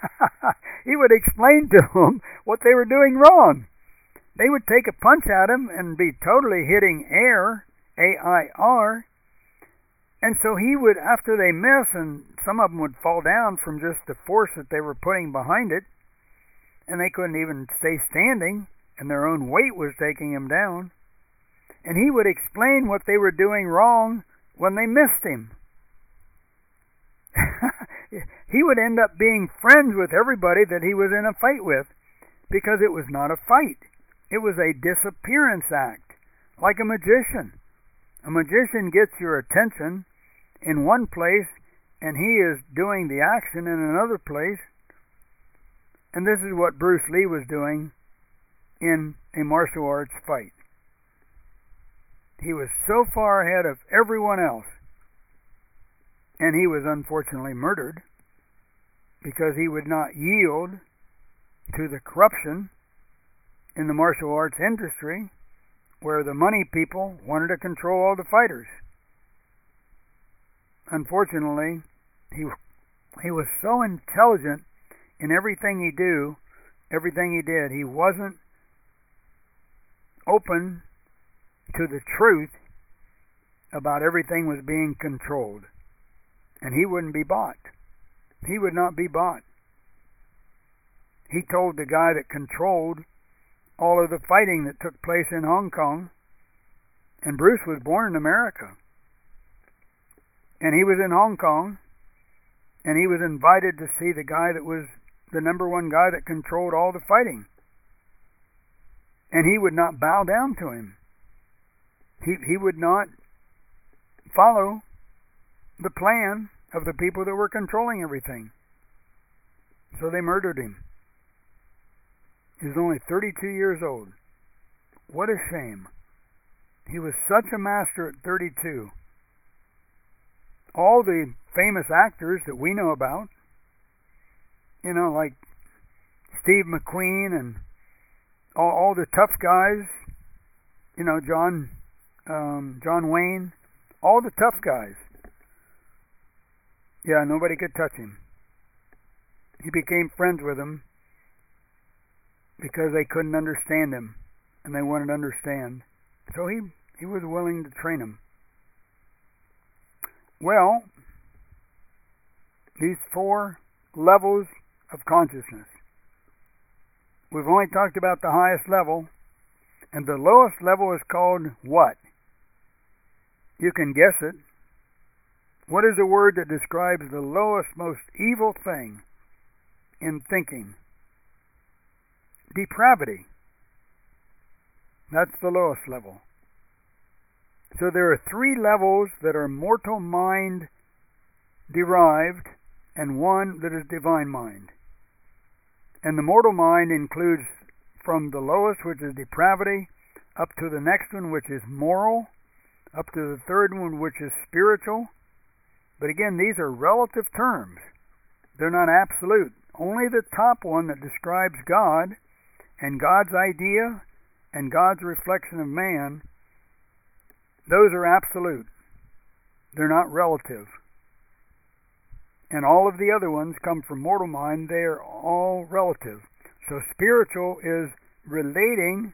to them what they were doing wrong. They would take a punch at him and be totally hitting air, A-I-R. And so he would, after they miss, and some of them would fall down from just the force that they were putting behind it, and they couldn't even stay standing, and their own weight was taking them down. And he would explain what they were doing wrong when they missed him. He would end up being friends with everybody that he was in a fight with, because it was not a fight. It was a disappearance act, like a magician. A magician gets your attention in one place, and he is doing the action in another place. And this is what Bruce Lee was doing in a martial arts fight. He was so far ahead of everyone else, and he was unfortunately murdered because he would not yield to the corruption in the martial arts industry, where the money people wanted to control all the fighters. Unfortunately, he was so intelligent in everything he did. He wasn't open to the truth about everything was being controlled. And he wouldn't be bought. He would not be bought. He told the guy that controlled all of the fighting that took place in Hong Kong, and Bruce was born in America. And he was in Hong Kong, and he was invited to see the guy that was the number one guy that controlled all the fighting. And he would not bow down to him. He would not follow the plan of the people that were controlling everything. So they murdered him. He was only 32 years old. What a shame. He was such a master at 32. All the famous actors that we know about, like Steve McQueen and all the tough guys, John Wayne, all the tough guys. Yeah, nobody could touch him. He became friends with them because they couldn't understand him, and they wanted to understand. So he was willing to train them. Well, these 4 levels of consciousness. We've only talked about the highest level, and the lowest level is called what? You can guess it. What is the word that describes the lowest, most evil thing in thinking? Depravity. That's the lowest level. So there are 3 levels that are mortal mind derived, and 1 that is divine mind. And the mortal mind includes from the lowest, which is depravity, up to the next one, which is moral, up to the third one, which is spiritual. But again, these are relative terms. They're not absolute. Only the top one that describes God and God's idea and God's reflection of man, those are absolute. They're not relative. And all of the other ones come from mortal mind. They are all relative. So spiritual is relating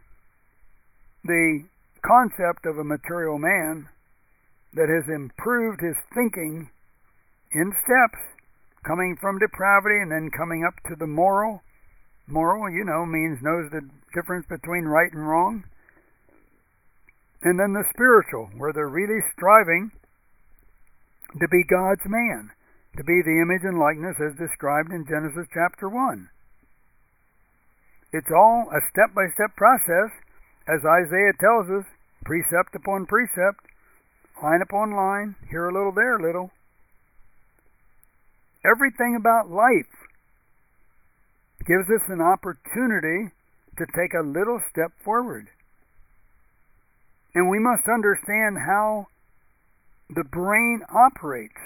the concept of a material man that has improved his thinking in steps, coming from depravity and then coming up to the moral. Moral, means knows the difference between right and wrong. And then the spiritual, where they're really striving to be God's man, to be the image and likeness as described in Genesis chapter 1. It's all a step-by-step process, as Isaiah tells us, precept upon precept, line upon line, here a little, there a little. Everything about life gives us an opportunity to take a little step forward. And we must understand how the brain operates.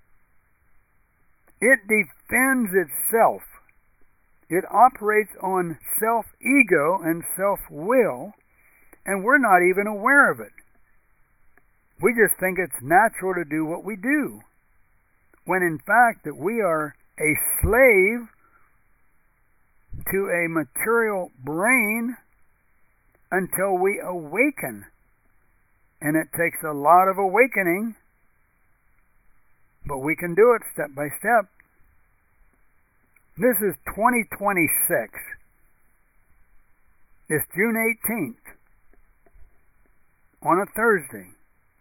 It defends itself. It operates on self-ego and self-will, and we're not even aware of it. We just think it's natural to do what we do, when in fact that we are a slave to a material brain until we awaken. And it takes a lot of awakening, but we can do it step by step. This is 2026. It's June 18th on a Thursday.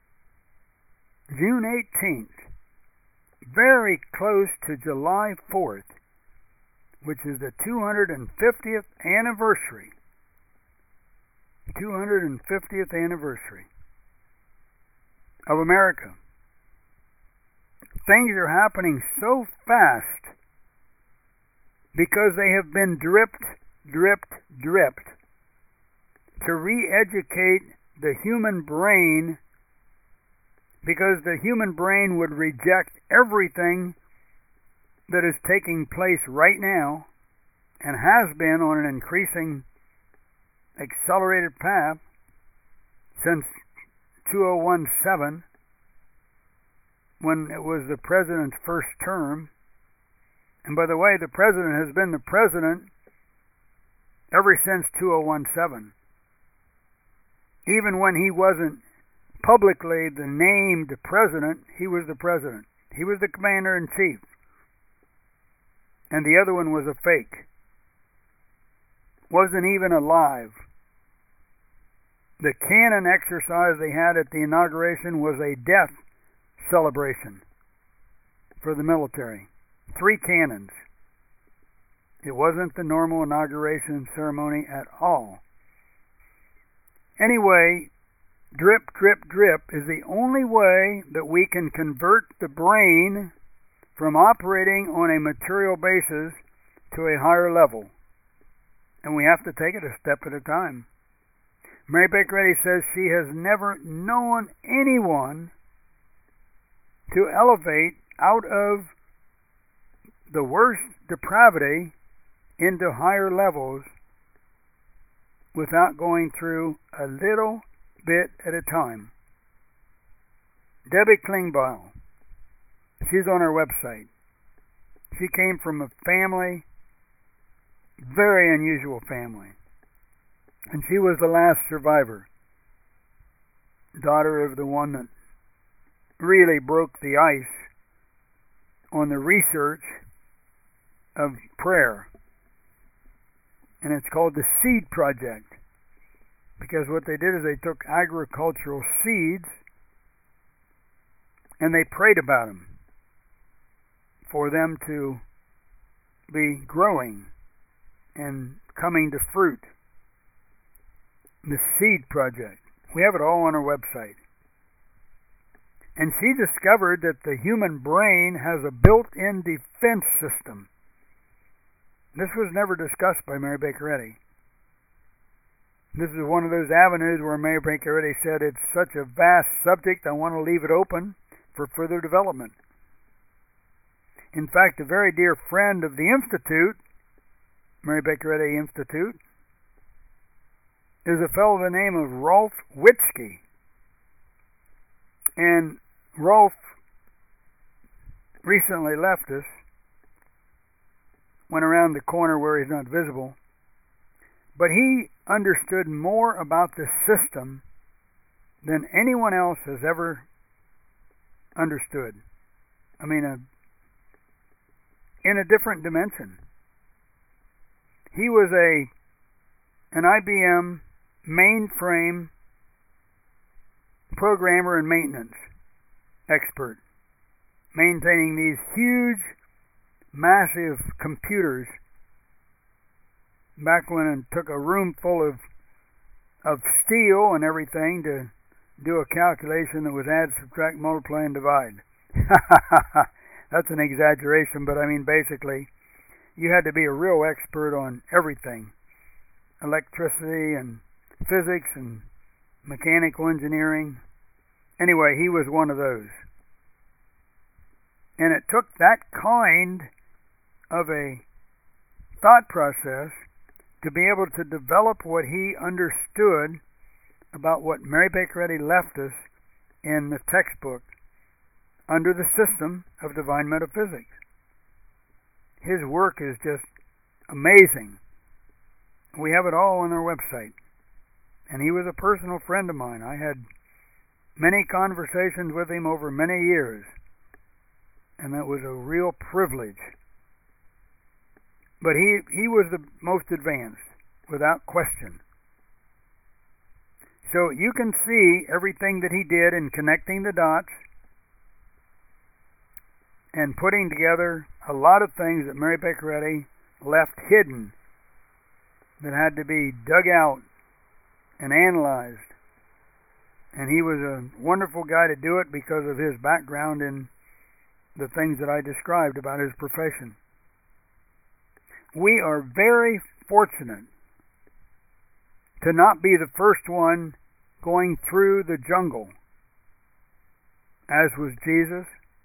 June 18th, very close to July 4th, which is the 250th anniversary. 250th anniversary of America. Things are happening so fast because they have been dripped to re-educate the human brain, because the human brain would reject everything that is taking place right now and has been on an increasing accelerated path since 2017, when it was the president's first term. And by the way, the president has been the president ever since 2017. Even when he wasn't publicly the named president, he was the president. He was the commander-in-chief. And the other one was a fake. Wasn't even alive. The cannon exercise they had at the inauguration was a death celebration. for the military. 3 cannons. It wasn't the normal inauguration ceremony at all. Anyway, drip, drip, drip is the only way that we can convert the brain from operating on a material basis to a higher level. And we have to take it a step at a time. Mary Baker Eddy says she has never known anyone to elevate out of the worst depravity into higher levels without going through a little bit at a time. Debbie Klingbeil, she's on her website. She came from a family, very unusual family, and she was the last survivor, daughter of the one that really broke the ice on the research of prayer. And it's called the Seed Project, because what they did is they took agricultural seeds and they prayed about them for them to be growing and coming to fruit. The Seed Project. We have it all on our website. And she discovered that the human brain has a built-in defense system. This was never discussed by Mary Baker Eddy. This is one of those avenues where Mary Baker Eddy said, it's such a vast subject, I want to leave it open for further development. In fact, a very dear friend of the Institute, Mary Baker Eddy Institute, is a fellow by the name of Rolf Witzke. And Rolf recently left us, went around the corner where he's not visible, but he understood more about the system than anyone else has ever understood. I mean, in a different dimension. He was an IBM mainframe programmer and maintenance expert, maintaining these huge, massive computers back when it took a room full of steel and everything to do a calculation that was add, subtract, multiply, and divide. That's an exaggeration, but I mean basically you had to be a real expert on everything. Electricity and physics and mechanical engineering. Anyway, he was one of those. And it took that kind of a thought process to be able to develop what he understood about what Mary Baker Eddy left us in the textbook under the system of divine metaphysics. His work is just amazing. We have it all on our website. And he was a personal friend of mine. I had many conversations with him over many years. And that was a real privilege. But he was the most advanced, without question. So you can see everything that he did in connecting the dots and putting together a lot of things that Mary Baker Eddy left hidden that had to be dug out and analyzed. And he was a wonderful guy to do it because of his background in the things that I described about his profession. We are very fortunate to not be the first one going through the jungle, as was Jesus,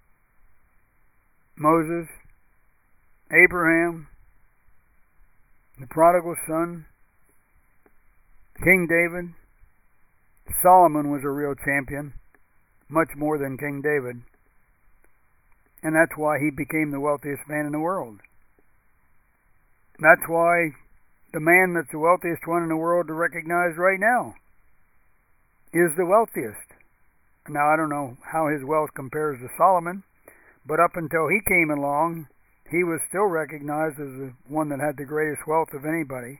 Moses, Abraham, the prodigal son, King David. Solomon was a real champion, much more than King David. And that's why he became the wealthiest man in the world. That's why the man that's the wealthiest one in the world to recognize right now is the wealthiest. Now, I don't know how his wealth compares to Solomon, but up until he came along, he was still recognized as the one that had the greatest wealth of anybody.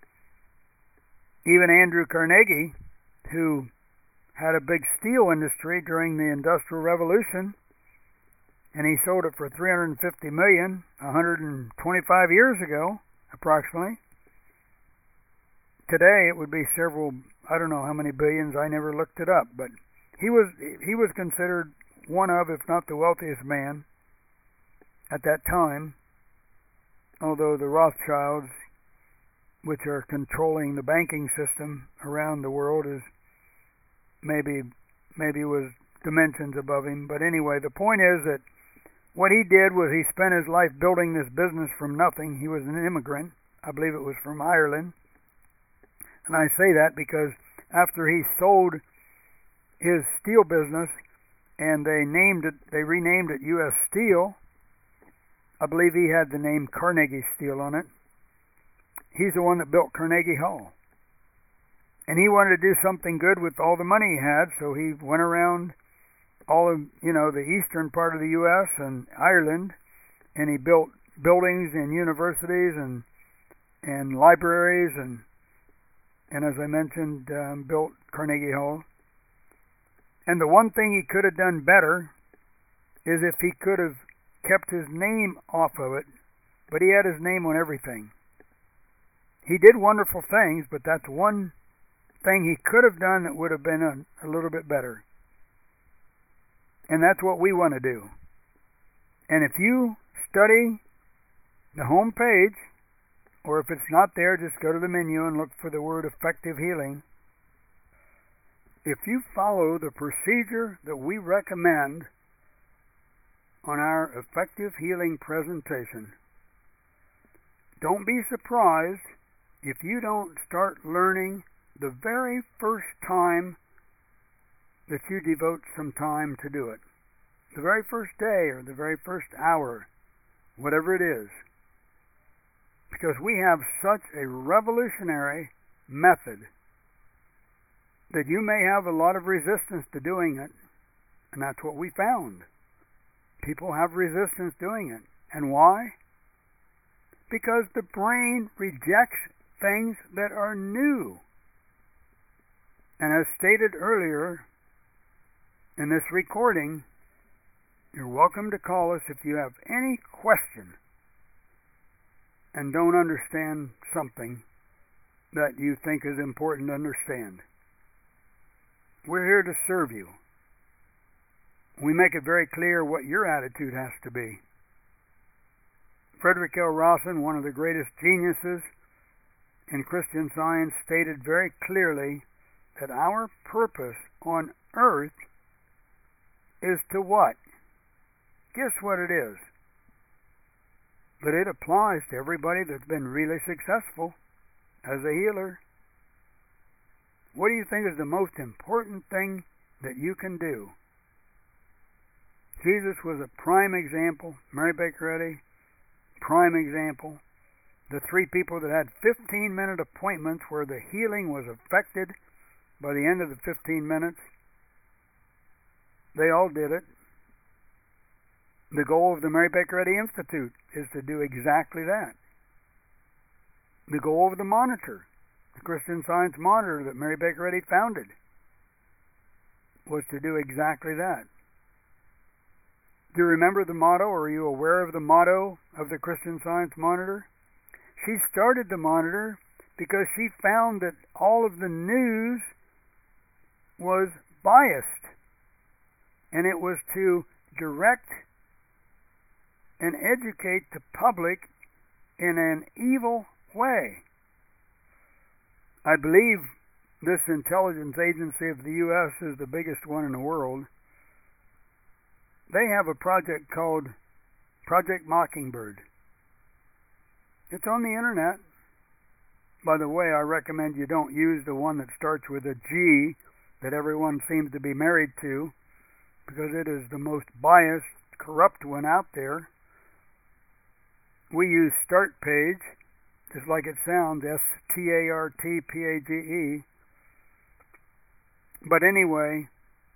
Even Andrew Carnegie, who had a big steel industry during the Industrial Revolution, and he sold it for $350 million 125 years ago, approximately. Today it would be several, I don't know how many billions, I never looked it up, but he was considered one of, if not the wealthiest man at that time, although the Rothschilds, which are controlling the banking system around the world, is maybe was dimensions above him. But anyway, the point is that what he did was he spent his life building this business from nothing. He was an immigrant. I believe it was from Ireland. And I say that because after he sold his steel business and they renamed it U.S. Steel, I believe he had the name Carnegie Steel on it. He's the one that built Carnegie Hall. And he wanted to do something good with all the money he had, so he went around all of, the eastern part of the U.S. and Ireland, and he built buildings and universities and libraries and as I mentioned, built Carnegie Hall. And the one thing he could have done better is if he could have kept his name off of it, but he had his name on everything. He did wonderful things, but that's one thing he could have done that would have been a little bit better. And that's what we want to do. And if you study the home page, or if it's not there, just go to the menu and look for the word effective healing. If you follow the procedure that we recommend on our effective healing presentation, don't be surprised if you don't start learning the very first time that you devote some time to do it. The very first day or the very first hour, whatever it is. Because we have such a revolutionary method that you may have a lot of resistance to doing it, and that's what we found. People have resistance doing it. And why? Because the brain rejects things that are new. And as stated earlier in this recording, you're welcome to call us if you have any question and don't understand something that you think is important to understand. We're here to serve you. We make it very clear what your attitude has to be. Frederick L. Rawson, one of the greatest geniuses in Christian Science, stated very clearly that our purpose on earth is to what? Guess what it is? But it applies to everybody that's been really successful as a healer. What do you think is the most important thing that you can do? Jesus was a prime example. Mary Baker Eddy, prime example. The three people that had 15-minute appointments where the healing was effected by the end of the 15 minutes, they all did it. The goal of the Mary Baker Eddy Institute is to do exactly that. The goal of the Monitor, the Christian Science Monitor that Mary Baker Eddy founded, was to do exactly that. Do you remember the motto, or are you aware of the motto of the Christian Science Monitor? She started the Monitor because she found that all of the news was biased, and it was to direct and educate the public in an evil way. I believe this intelligence agency of the U.S. is the biggest one in the world. They have a project called Project Mockingbird. It's on the internet. By the way, I recommend you don't use the one that starts with a G that everyone seems to be married to, because it is the most biased, corrupt one out there. We use Start Page, just like it sounds, STARTPAGE. But anyway,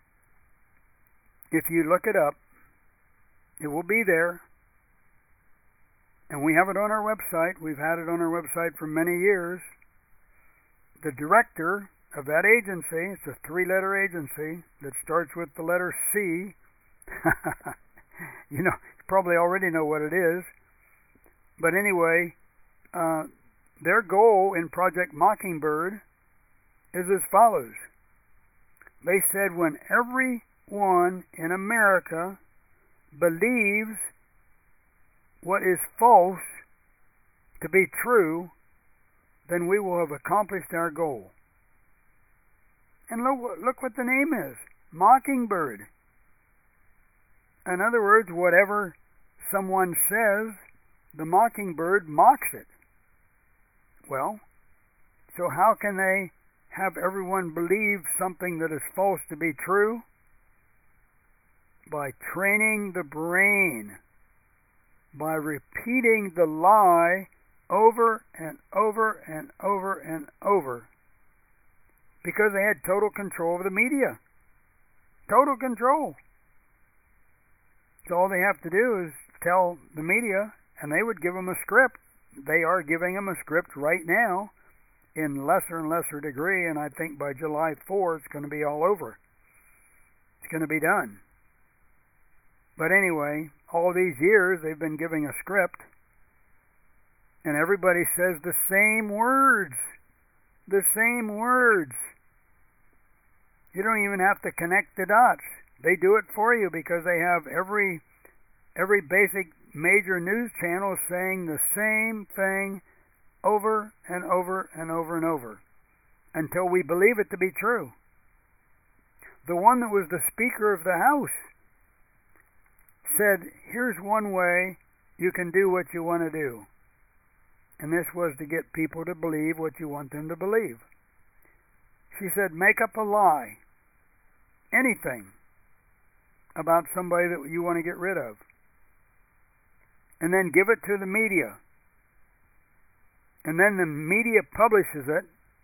if you look it up, it will be there. And we have it on our website. We've had it on our website for many years. The director of that agency, it's a 3-letter agency that starts with the letter C. You probably already know what it is. But anyway, their goal in Project Mockingbird is as follows. They said when everyone in America believes what is false to be true, then we will have accomplished our goal. And look what the name is. Mockingbird. In other words, whatever someone says, the mockingbird mocks it. Well, so how can they have everyone believe something that is false to be true? By training the brain, by repeating the lie over and over and over and over, because they had total control of the media. Total control. So all they have to do is tell the media, and they would give them a script. They are giving them a script right now in lesser and lesser degree, and I think by July 4 it's going to be all over. It's going to be done. But anyway, all these years they've been giving a script, and everybody says the same words. The same words. You don't even have to connect the dots. They do it for you because they have every basic major news channel saying the same thing over and over and over and over until we believe it to be true. The one that was the Speaker of the House said, here's one way you can do what you want to do. And this was to get people to believe what you want them to believe. She said, make up a lie. Anything about somebody that you want to get rid of. And then give it to the media. And then the media publishes it.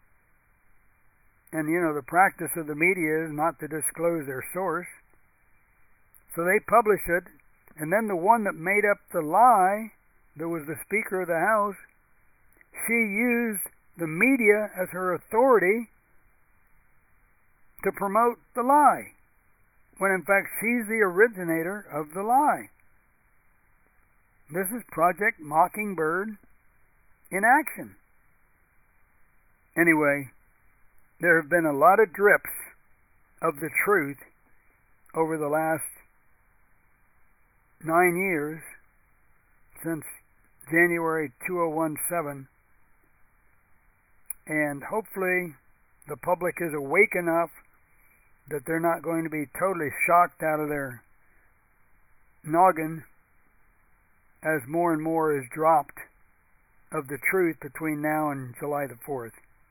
And the practice of the media is not to disclose their source. So they publish it. And then the one that made up the lie, that was the Speaker of the House, she used the media as her authority to promote the lie, when in fact she's the originator of the lie. This is Project Mockingbird in action. Anyway, there have been a lot of drips of the truth over the last 9 years, since January 2017, and hopefully the public is awake enough that they're not going to be totally shocked out of their noggin as more and more is dropped of the truth between now and July the 4th.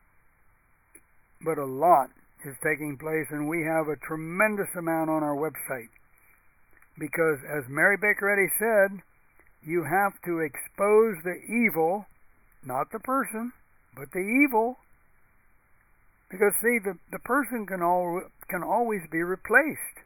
But a lot is taking place, and we have a tremendous amount on our website. Because, as Mary Baker Eddy said, you have to expose the evil, not the person, but the evil. Because, see, the person can always be replaced.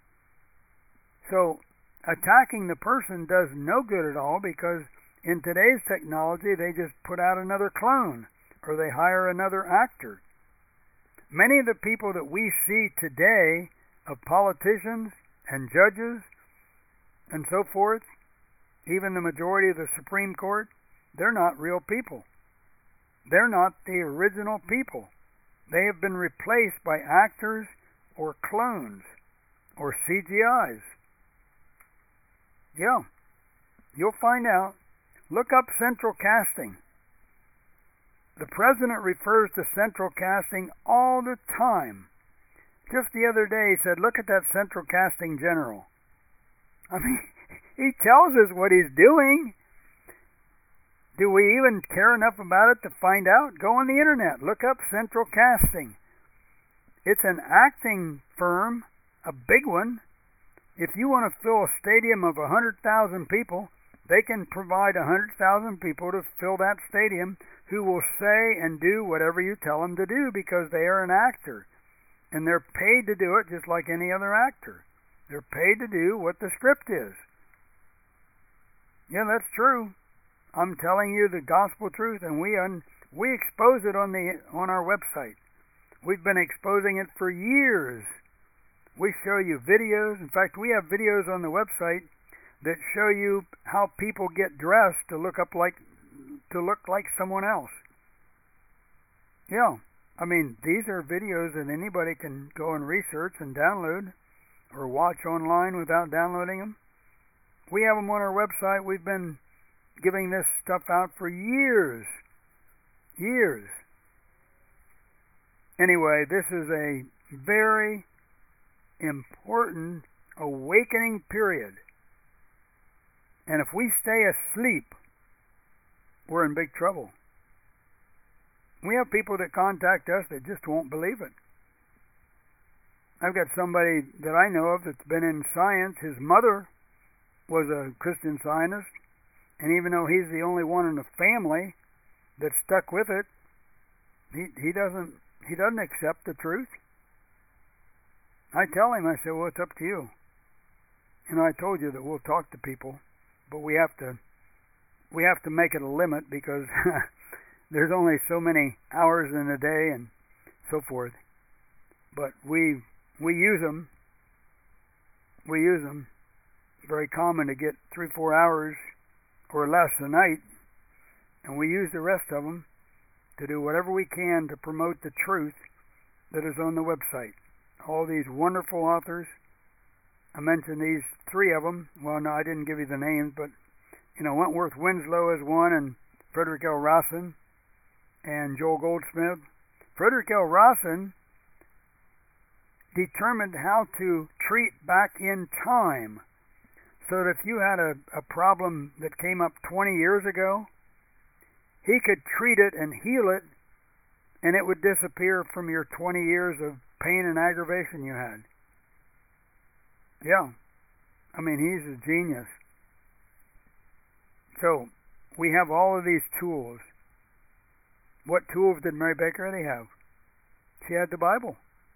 So, attacking the person does no good at all, because in today's technology, they just put out another clone, or they hire another actor. Many of the people that we see today, of politicians and judges and so forth, even the majority of the Supreme Court, they're not real people. They're not the original people. They have been replaced by actors or clones or CGIs. Yeah, you'll find out. Look up central casting. The president refers to central casting all the time. Just the other day he said, look at that central casting general. I mean, he tells us what he's doing. Do we even care enough about it to find out? Go on the internet. Look up central casting. It's an acting firm, a big one. If you want to fill a stadium of 100,000 people, they can provide 100,000 people to fill that stadium who will say and do whatever you tell them to do, because they are an actor. And they're paid to do it just like any other actor. They're paid to do what the script is. Yeah, that's true. I'm telling you the gospel truth, and we expose it on our website. We've been exposing it for years. We show you videos. In fact, we have videos on the website that show you how people get dressed to look like someone else. Yeah, I mean, these are videos that anybody can go and research and download or watch online without downloading them. We have them on our website. We've been giving this stuff out for years. Years. Anyway, this is a very important awakening period. And if we stay asleep, we're in big trouble. We have people that contact us that just won't believe it. I've got somebody that I know of that's been in science. His mother was a Christian Scientist, and even though he's the only one in the family that stuck with it, he doesn't accept the truth. I tell him, I say, well, it's up to you. You know, I told you that we'll talk to people, but we have to make it a limit because there's only so many hours in a day and so forth. But we use them. We use them. Very common to get 3-4 hours or less a night, and we use the rest of them to do whatever we can to promote the truth that is on the website. All these wonderful authors. I mentioned these 3 of them. Well, no, I didn't give you the names, but Wentworth Winslow is one, and Frederick L. Rawson, and Joel Goldsmith. Frederick L. Rawson determined how to treat back in time, so that if you had a problem that came up 20 years ago, he could treat it and heal it, and it would disappear from your 20 years of pain and aggravation you had. Yeah. I mean, he's a genius. So, we have all of these tools. What tools did Mary Baker Eddy have? She had the Bible.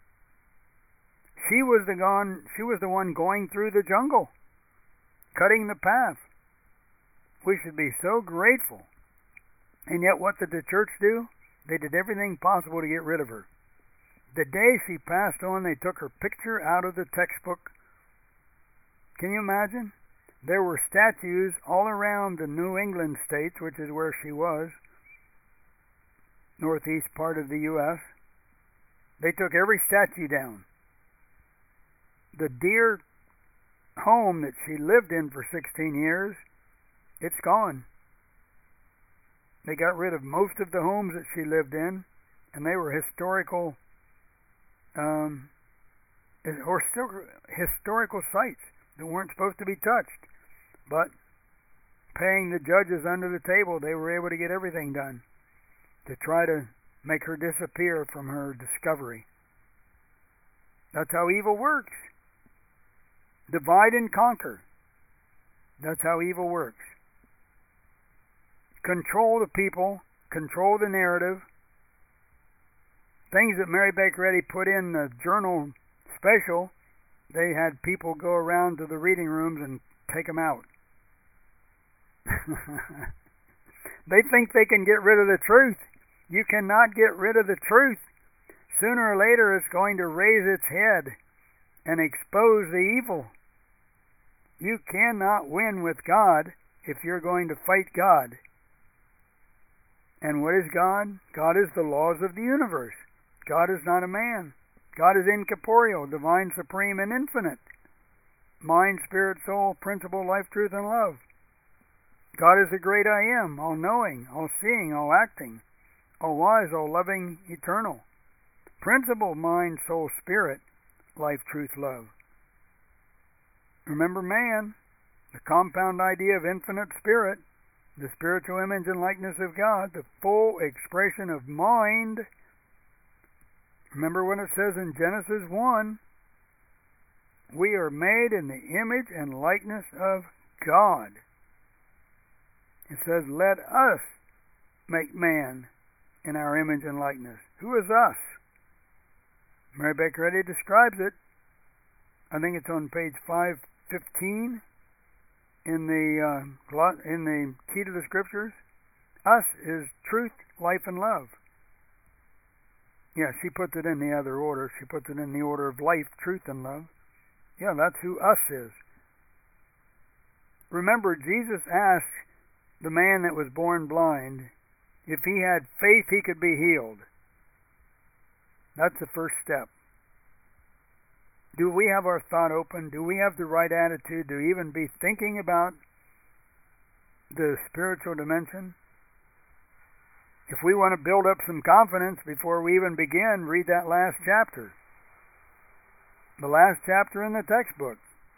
She was the one going through the jungle, cutting the path. We should be so grateful. And yet what did the church do? They did everything possible to get rid of her. The day she passed on, they took her picture out of the textbook. Can you imagine? There were statues all around the New England states, which is where she was, northeast part of the U.S. They took every statue down. The dear home that she lived in for 16 years, it's gone. They got rid of most of the homes that she lived in, and they were historical sites that weren't supposed to be touched. But paying the judges under the table, they were able to get everything done to try to make her disappear from her discovery. That's how evil works. Divide and conquer. That's how evil works. Control the people, control the narrative. Things that Mary Baker Eddy put in the journal special, they had people go around to the reading rooms and take them out. They think they can get rid of the truth. You cannot get rid of the truth. Sooner or later it's going to raise its head and expose the evil. You cannot win with God if you're going to fight God. And what is God? God is the laws of the universe. God is not a man. God is incorporeal, divine, supreme, and infinite. Mind, spirit, soul, principle, life, truth, and love. God is the great I am, all-knowing, all-seeing, all-acting, all-wise, all-loving, eternal. Principle, mind, soul, spirit, life, truth, love. Remember man, the compound idea of infinite spirit, the spiritual image and likeness of God, the full expression of mind. Remember what it says in Genesis 1, we are made in the image and likeness of God. It says, let us make man in our image and likeness. Who is us? Mary Baker Eddy describes it. I think it's on page 515 in the Key to the Scriptures. Us is truth, life, and love. Yeah, she puts it in the other order. She puts it in the order of life, truth, and love. Yeah, that's who us is. Remember, Jesus asked the man that was born blind if he had faith he could be healed. That's the first step. Do we have our thought open? Do we have the right attitude to even be thinking about the spiritual dimension? If we want to build up some confidence before we even begin, read that last chapter. The last chapter in the textbook.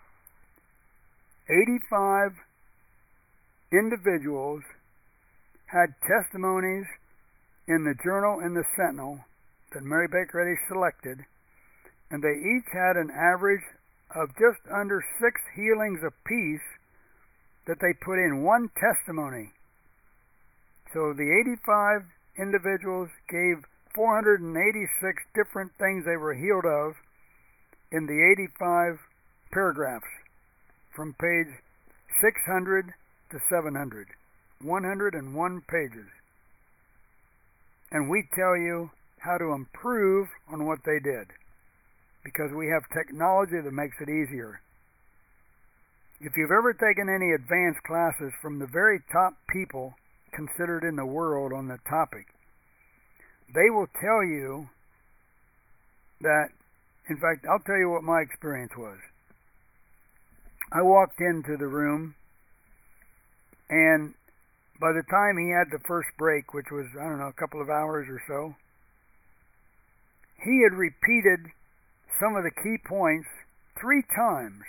85 individuals had testimonies in the Journal and the Sentinel that Mary Baker Eddy selected, and they each had an average of just under 6 healings apiece that they put in one testimony. So the 85 individuals gave 486 different things they were healed of in the 85 paragraphs from page 600 to 700. 101 pages. And we tell you how to improve on what they did, because we have technology that makes it easier. If you've ever taken any advanced classes from the very top people considered in the world on the topic, they will tell you that, in fact, I'll tell you what my experience was. I walked into the room, and by the time he had the first break, which was, I don't know, a couple of hours or so, he had repeated some of the key points 3 times.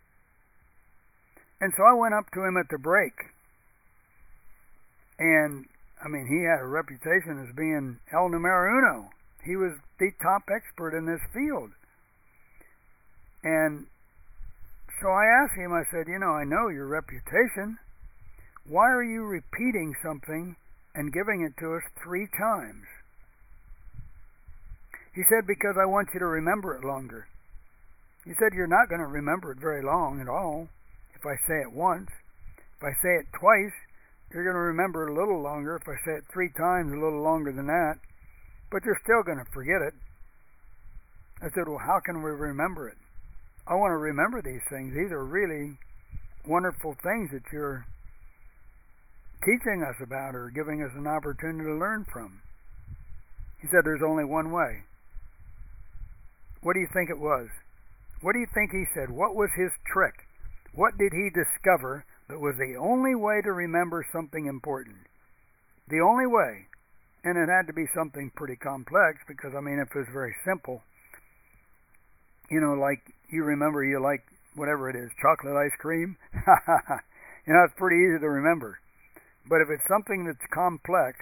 And so I went up to him at the break. And, I mean, he had a reputation as being el numero uno. He was the top expert in this field. And so I asked him, I said, I know your reputation. Why are you repeating something and giving it to us 3 times? He said, because I want you to remember it longer. He said, you're not going to remember it very long at all if I say it once. If I say it twice, you're going to remember it a little longer. If I say it 3 times, a little longer than that. But you're still going to forget it. I said, well, how can we remember it? I want to remember these things. These are really wonderful things that you're teaching us about or giving us an opportunity to learn from. He said, there's only one way. What do you think it was? What do you think he said? What was his trick? What did he discover that was the only way to remember something important? The only way. And it had to be something pretty complex, because, if it was very simple, like you remember you like whatever it is, chocolate ice cream, it's pretty easy to remember. But if it's something that's complex,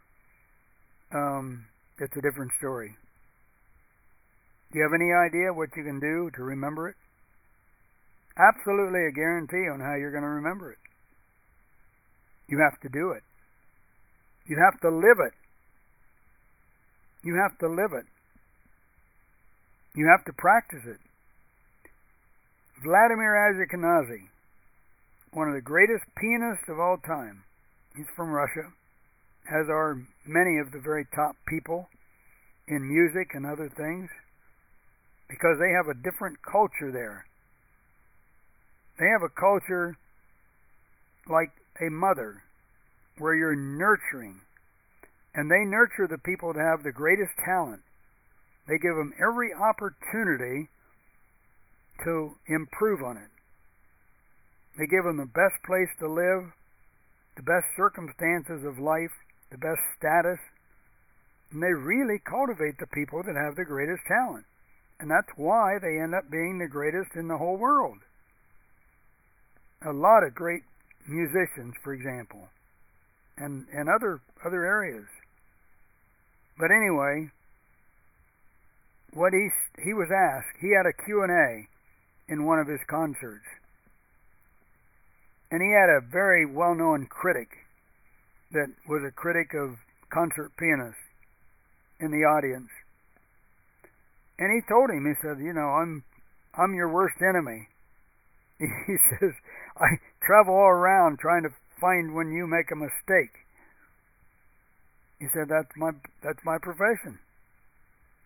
it's a different story. Do you have any idea what you can do to remember it? Absolutely a guarantee on how you're going to remember it. You have to do it. You have to live it. You have to live it. You have to practice it. Vladimir Ashkenazy, one of the greatest pianists of all time. He's from Russia, as are many of the very top people in music and other things, because they have a different culture there. They have a culture like a mother, where you're nurturing, and they nurture the people that have the greatest talent. They give them every opportunity to improve on it. They give them the best place to live, the best circumstances of life, the best status, and they really cultivate the people that have the greatest talent. And that's why they end up being the greatest in the whole world. A lot of great musicians, for example, and other areas. But anyway, what he was asked, he had a Q&A in one of his concerts. And he had a very well-known critic that was a critic of concert pianists in the audience. And he told him, he said, I'm your worst enemy. He says, I travel all around trying to find when you make a mistake. He said, that's my profession.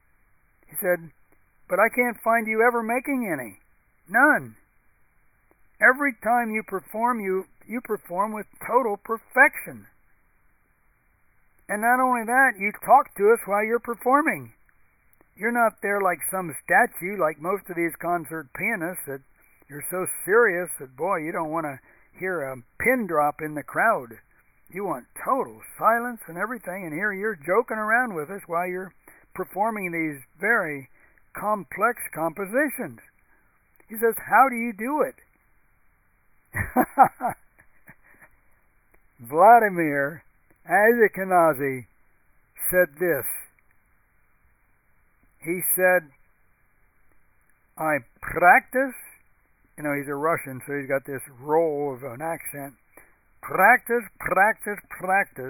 He said, but I can't find you ever making any. None. Every time you perform, you perform with total perfection. And not only that, you talk to us while you're performing. You're not there like some statue, like most of these concert pianists, that you're so serious that, boy, you don't want to hear a pin drop in the crowd. You want total silence and everything, and here you're joking around with us while you're performing these very complex compositions. He says, how do you do it? Vladimir Ashkenazi said this. He said, I practice, he's a Russian, so he's got this roll of an accent. Practice, practice, practice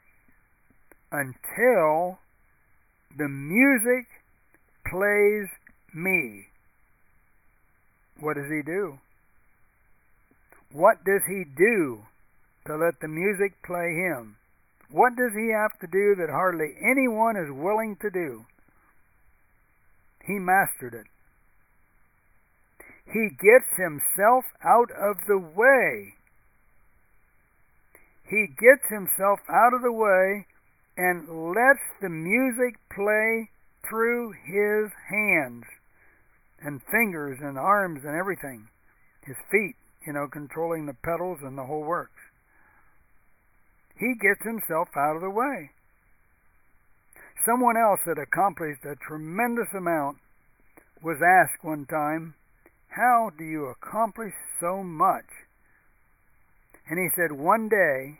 until the music plays me. What does he do? What does he do to let the music play him? What does he have to do that hardly anyone is willing to do? He mastered it. He gets himself out of the way. He gets himself out of the way and lets the music play through his hands and fingers and arms and everything. His feet, controlling the pedals and the whole works. He gets himself out of the way. Someone else that accomplished a tremendous amount was asked one time, how do you accomplish so much? And he said, one day,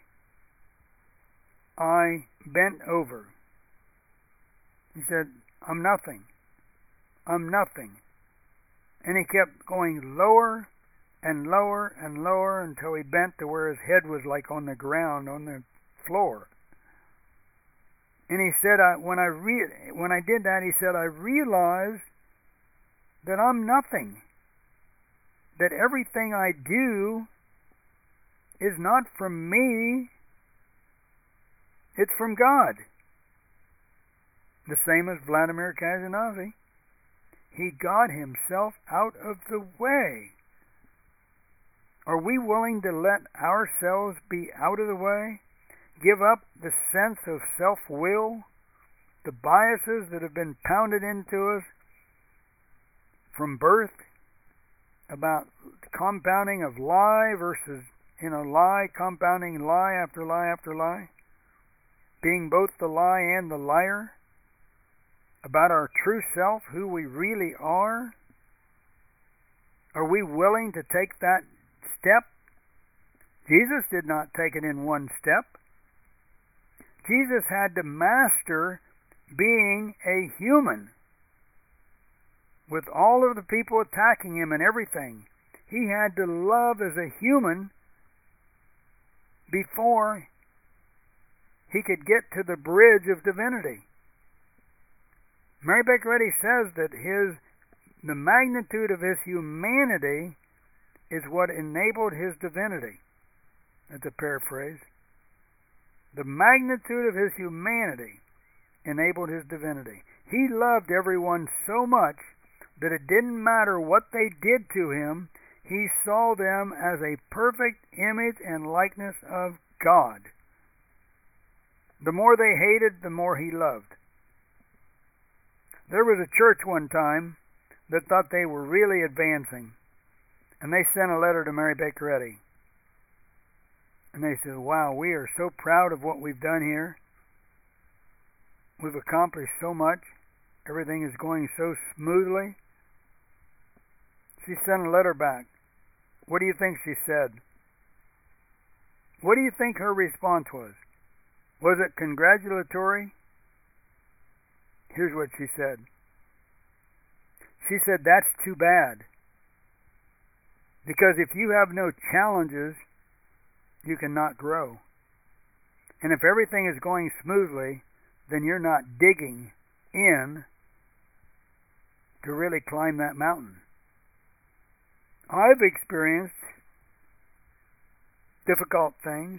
I bent over. He said, I'm nothing. I'm nothing. And he kept going lower and lower and lower until he bent to where his head was like on the ground, on the floor. And he said, when I did that, he said, I realized that I'm nothing. That everything I do is not from me, it's from God. The same as Vladimir Ashkenazi. He got himself out of the way. Are we willing to let ourselves be out of the way? Give up the sense of self-will, the biases that have been pounded into us from birth about compounding of lie versus, lie, compounding lie after lie after lie, being both the lie and the liar, about our true self, who we really are? Are we willing to take that step? Jesus did not take it in one step. Jesus had to master being a human with all of the people attacking him and everything. He had to love as a human before he could get to the bridge of divinity. Mary Baker Eddy says that the magnitude of his humanity is what enabled his divinity. That's a paraphrase. The magnitude of his humanity enabled his divinity. He loved everyone so much that it didn't matter what they did to him. He saw them as a perfect image and likeness of God. The more they hated, the more he loved. There was a church one time that thought they were really advancing, and they sent a letter to Mary Baker Eddy. And they said, wow, we are so proud of what we've done here. We've accomplished so much. Everything is going so smoothly. She sent a letter back. What do you think she said? What do you think her response was? Was it congratulatory? Here's what she said. She said, that's too bad. Because if you have no challenges, you cannot grow. And if everything is going smoothly, then you're not digging in to really climb that mountain. I've experienced difficult things,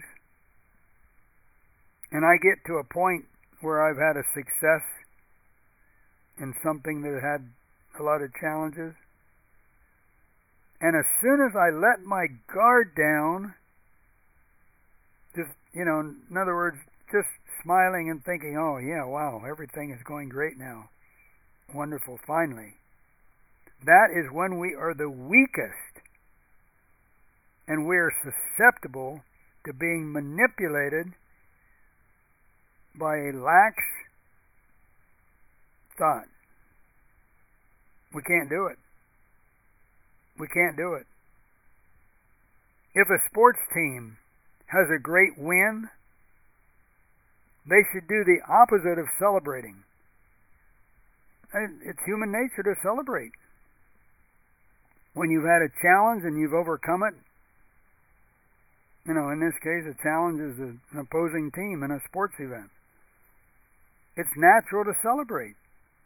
and I get to a point where I've had a success in something that had a lot of challenges, And as soon as I let my guard down, just, in other words, just smiling and thinking, oh, yeah, wow, everything is going great now. Wonderful, finally. That is when we are the weakest, and we are susceptible to being manipulated by a lax thought. We can't do it. We can't do it. If a sports team has a great win, they should do the opposite of celebrating. It's human nature to celebrate. When you've had a challenge and you've overcome it, in this case, a challenge is an opposing team in a sports event. It's natural to celebrate.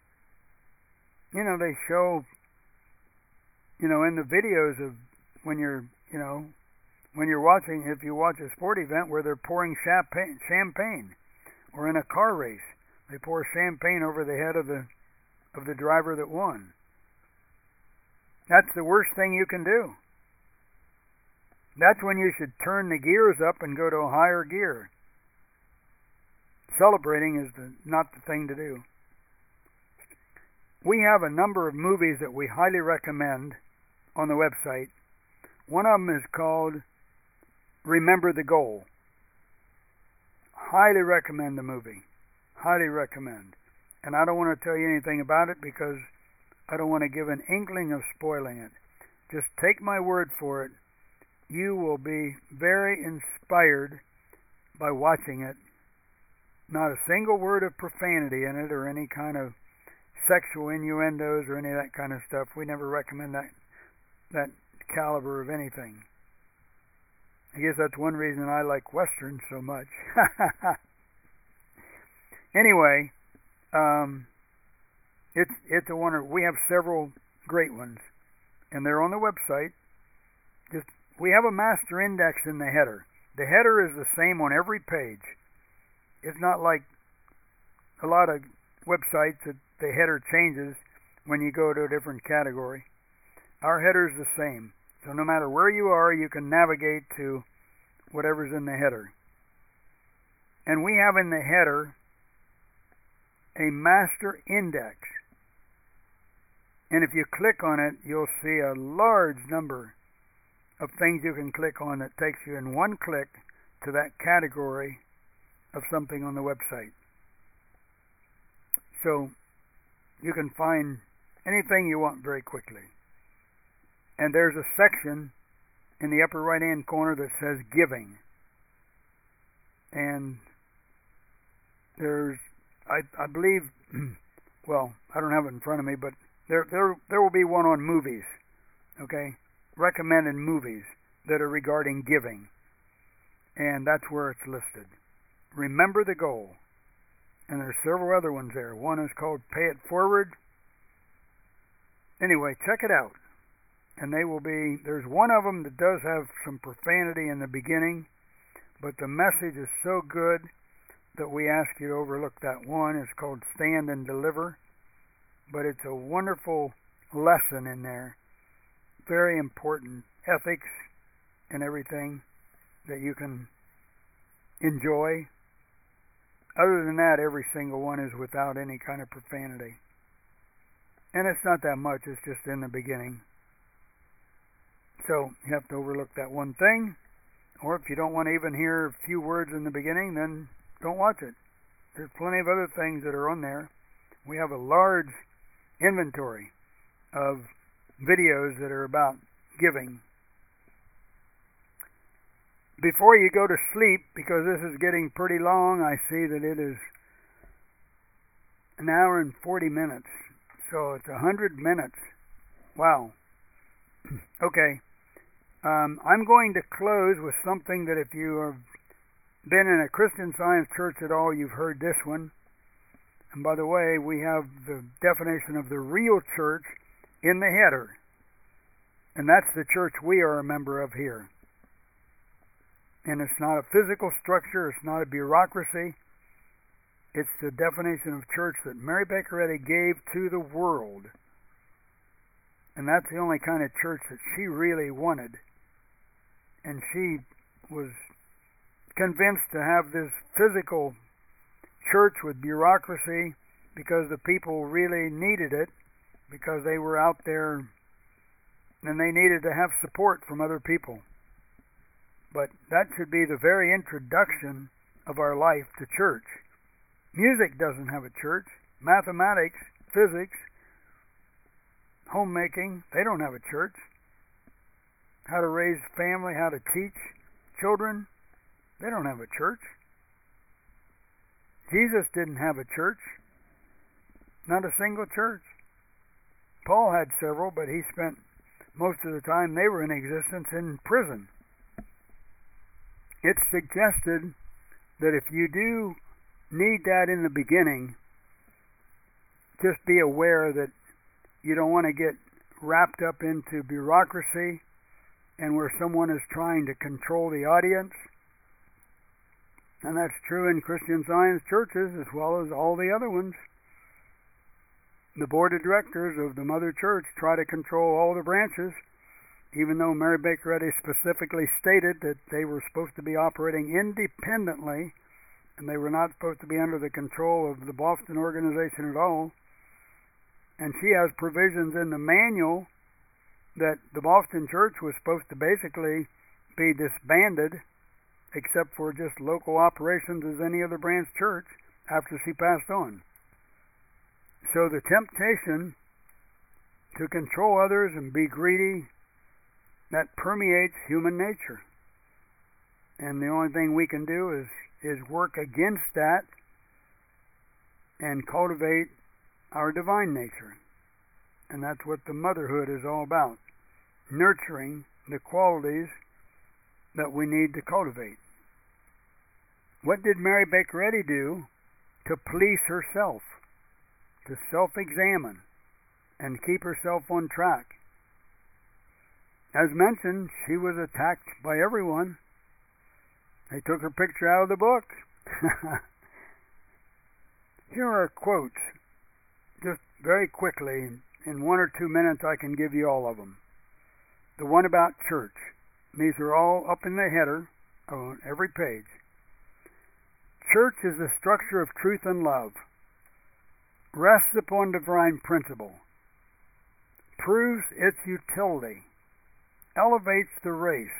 They show, in the videos of when you're watching, if you watch a sport event where they're pouring champagne, or in a car race, they pour champagne over the head of the driver that won. That's the worst thing you can do. That's when you should turn the gears up and go to a higher gear. Celebrating is not the thing to do. We have a number of movies that we highly recommend on the website. One of them is called Remember the Goal. Highly recommend the movie. Highly recommend. And I don't want to tell you anything about it because I don't want to give an inkling of spoiling it. Just take my word for it. You will be very inspired by watching it. Not a single word of profanity in it or any kind of sexual innuendos or any of that kind of stuff. We never recommend that caliber of anything. I guess that's one reason I like Westerns so much. Anyway, it's a wonder. We have several great ones, and they're on the website. We have a master index in the header. The header is the same on every page. It's not like a lot of websites that the header changes when you go to a different category. Our header is the same. So no matter where you are, you can navigate to whatever's in the header. And we have in the header a master index. And if you click on it, you'll see a large number of things you can click on that takes you in one click to that category of something on the website. So you can find anything you want very quickly. And there's a section in the upper right-hand corner that says Giving. And there's, I believe, well, I don't have it in front of me, but there will be one on movies, okay? Recommended movies that are regarding giving. And that's where it's listed. Remember the Goal. And there's several other ones there. One is called Pay It Forward. Anyway, check it out. And there's one of them that does have some profanity in the beginning, but the message is so good that we ask you to overlook that one. It's called Stand and Deliver. But it's a wonderful lesson in there. Very important ethics and everything that you can enjoy. Other than that, every single one is without any kind of profanity. And it's not that much, it's just in the beginning. So you have to overlook that one thing. Or if you don't want to even hear a few words in the beginning, then don't watch it. There's plenty of other things that are on there. We have a large inventory of videos that are about giving. Before you go to sleep, because this is getting pretty long, I see that it is an hour and 40 minutes. So it's 100 minutes. Wow. Okay. I'm going to close with something that if you have been in a Christian Science church at all, you've heard this one. And by the way, we have the definition of the real church in the header. And that's the church we are a member of here. And it's not a physical structure, it's not a bureaucracy. It's the definition of church that Mary Baker Eddy gave to the world. And that's the only kind of church that she really wanted. And she was convinced to have this physical church with bureaucracy because the people really needed it, because they were out there and they needed to have support from other people. But that should be the very introduction of our life to church. Music doesn't have a church. Mathematics, physics, homemaking, they don't have a church. How to raise family, how to teach children, they don't have a church. Jesus didn't have a church. Not a single church. Paul had several, but he spent most of the time they were in existence in prison. It's suggested that if you do need that in the beginning, just be aware that you don't want to get wrapped up into bureaucracy and where someone is trying to control the audience. And that's true in Christian Science churches as well as all the other ones. The board of directors of the mother church try to control all the branches, even though Mary Baker Eddy specifically stated that they were supposed to be operating independently and they were not supposed to be under the control of the Boston organization at all. And she has provisions in the manual that the Boston church was supposed to basically be disbanded, except for just local operations as any other branch church after she passed on. So the temptation to control others and be greedy, that permeates human nature. And the only thing we can do is work against that and cultivate our divine nature. And that's what the motherhood is all about. Nurturing the qualities that we need to cultivate. What did Mary Baker Eddy do to police herself? To self-examine and keep herself on track? As mentioned, she was attacked by everyone. They took her picture out of the book. Here are quotes, just very quickly. In 1 or 2 minutes I can give you all of them. The one about church. These are all up in the header on every page. Church is the structure of truth and love. Rests upon divine principle. Proves its utility. Elevates the race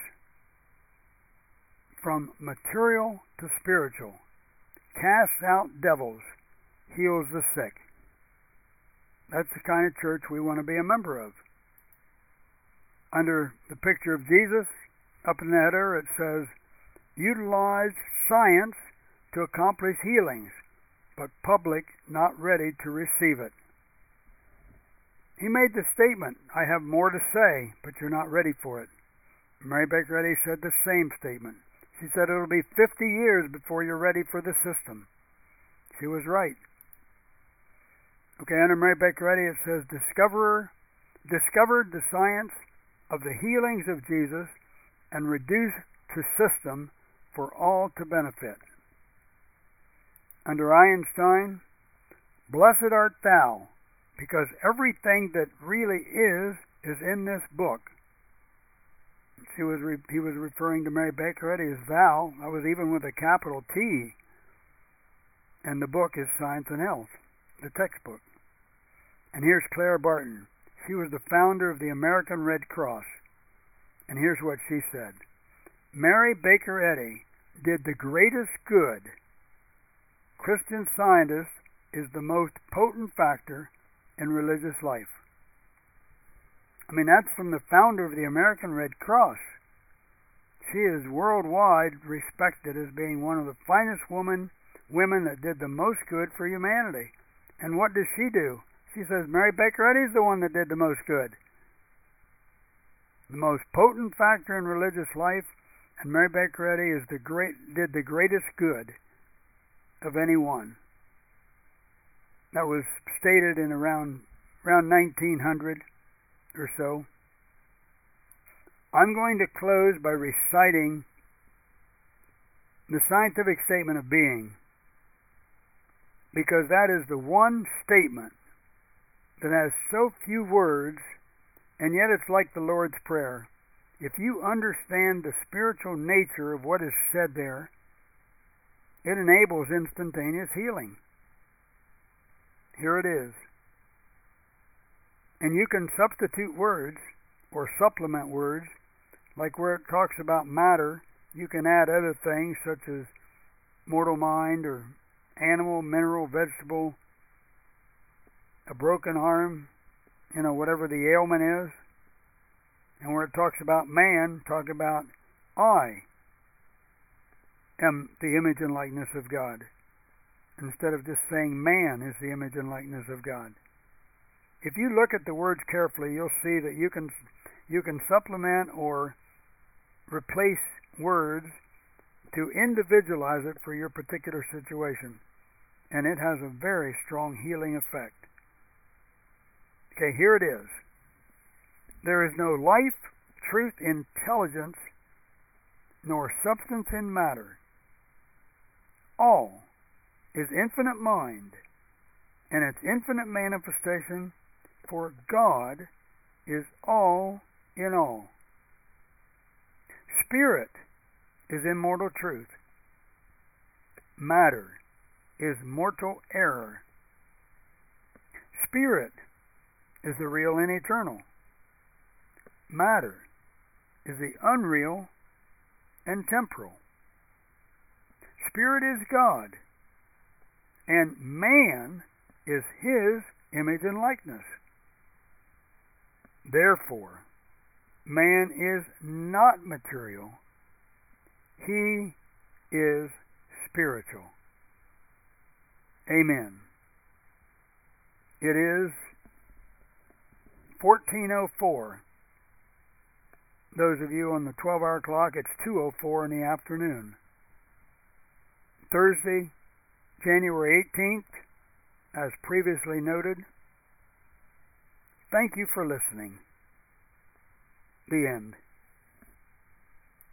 from material to spiritual. Casts out devils. Heals the sick. That's the kind of church we want to be a member of. Under the picture of Jesus, up in the header, it says, utilize science to accomplish healings, but public not ready to receive it. He made the statement, I have more to say, but you're not ready for it. Mary Baker Eddy said the same statement. She said it'll be 50 years before you're ready for the system. She was right. Okay, under Mary Baker Eddy it says, discovered the science of the healings of Jesus and reduced to system for all to benefit. Under Einstein, blessed art thou, because everything that really is in this book. He was referring to Mary Baker Eddy as thou. I was even with a capital T. And the book is Science and Health, the textbook. And here's Clara Barton. She was the founder of the American Red Cross. And here's what she said. Mary Baker Eddy did the greatest good. Christian Scientist is the most potent factor in religious life. I mean, that's from the founder of the American Red Cross. She is worldwide respected as being one of the finest women that did the most good for humanity. And what does she do? She says Mary Baker Eddy is the one that did the most good. The most potent factor in religious life, and Mary Baker Eddy did the greatest good of any one. That was stated in around 1900 or so. I'm going to close by reciting the scientific statement of being, because that is the one statement that has so few words And yet it's like the Lord's Prayer. If you understand the spiritual nature of what is said there, it enables instantaneous healing. Here it is. And you can substitute words or supplement words, like where it talks about matter, you can add other things such as mortal mind or animal, mineral, vegetable, a broken arm, whatever the ailment is. And where it talks about man, talk about I am the image and likeness of God, instead of just saying man is the image and likeness of God. If you look at the words carefully, you'll see that you can supplement or replace words to individualize it for your particular situation, and it has a very strong healing effect. Okay, here it is. There is no life, truth, intelligence, nor substance in matter. All is infinite mind and its infinite manifestation, for God is all in all. Spirit is immortal truth. Matter is mortal error. Spirit is the real and eternal. Matter is the unreal and temporal. Spirit is God, and man is His image and likeness. Therefore, man is not material. He is spiritual. Amen. It is 14:04. Those of you on the 12-hour clock, it's 2:04 in the afternoon. Thursday, January 18th, as previously noted. Thank you for listening. The end.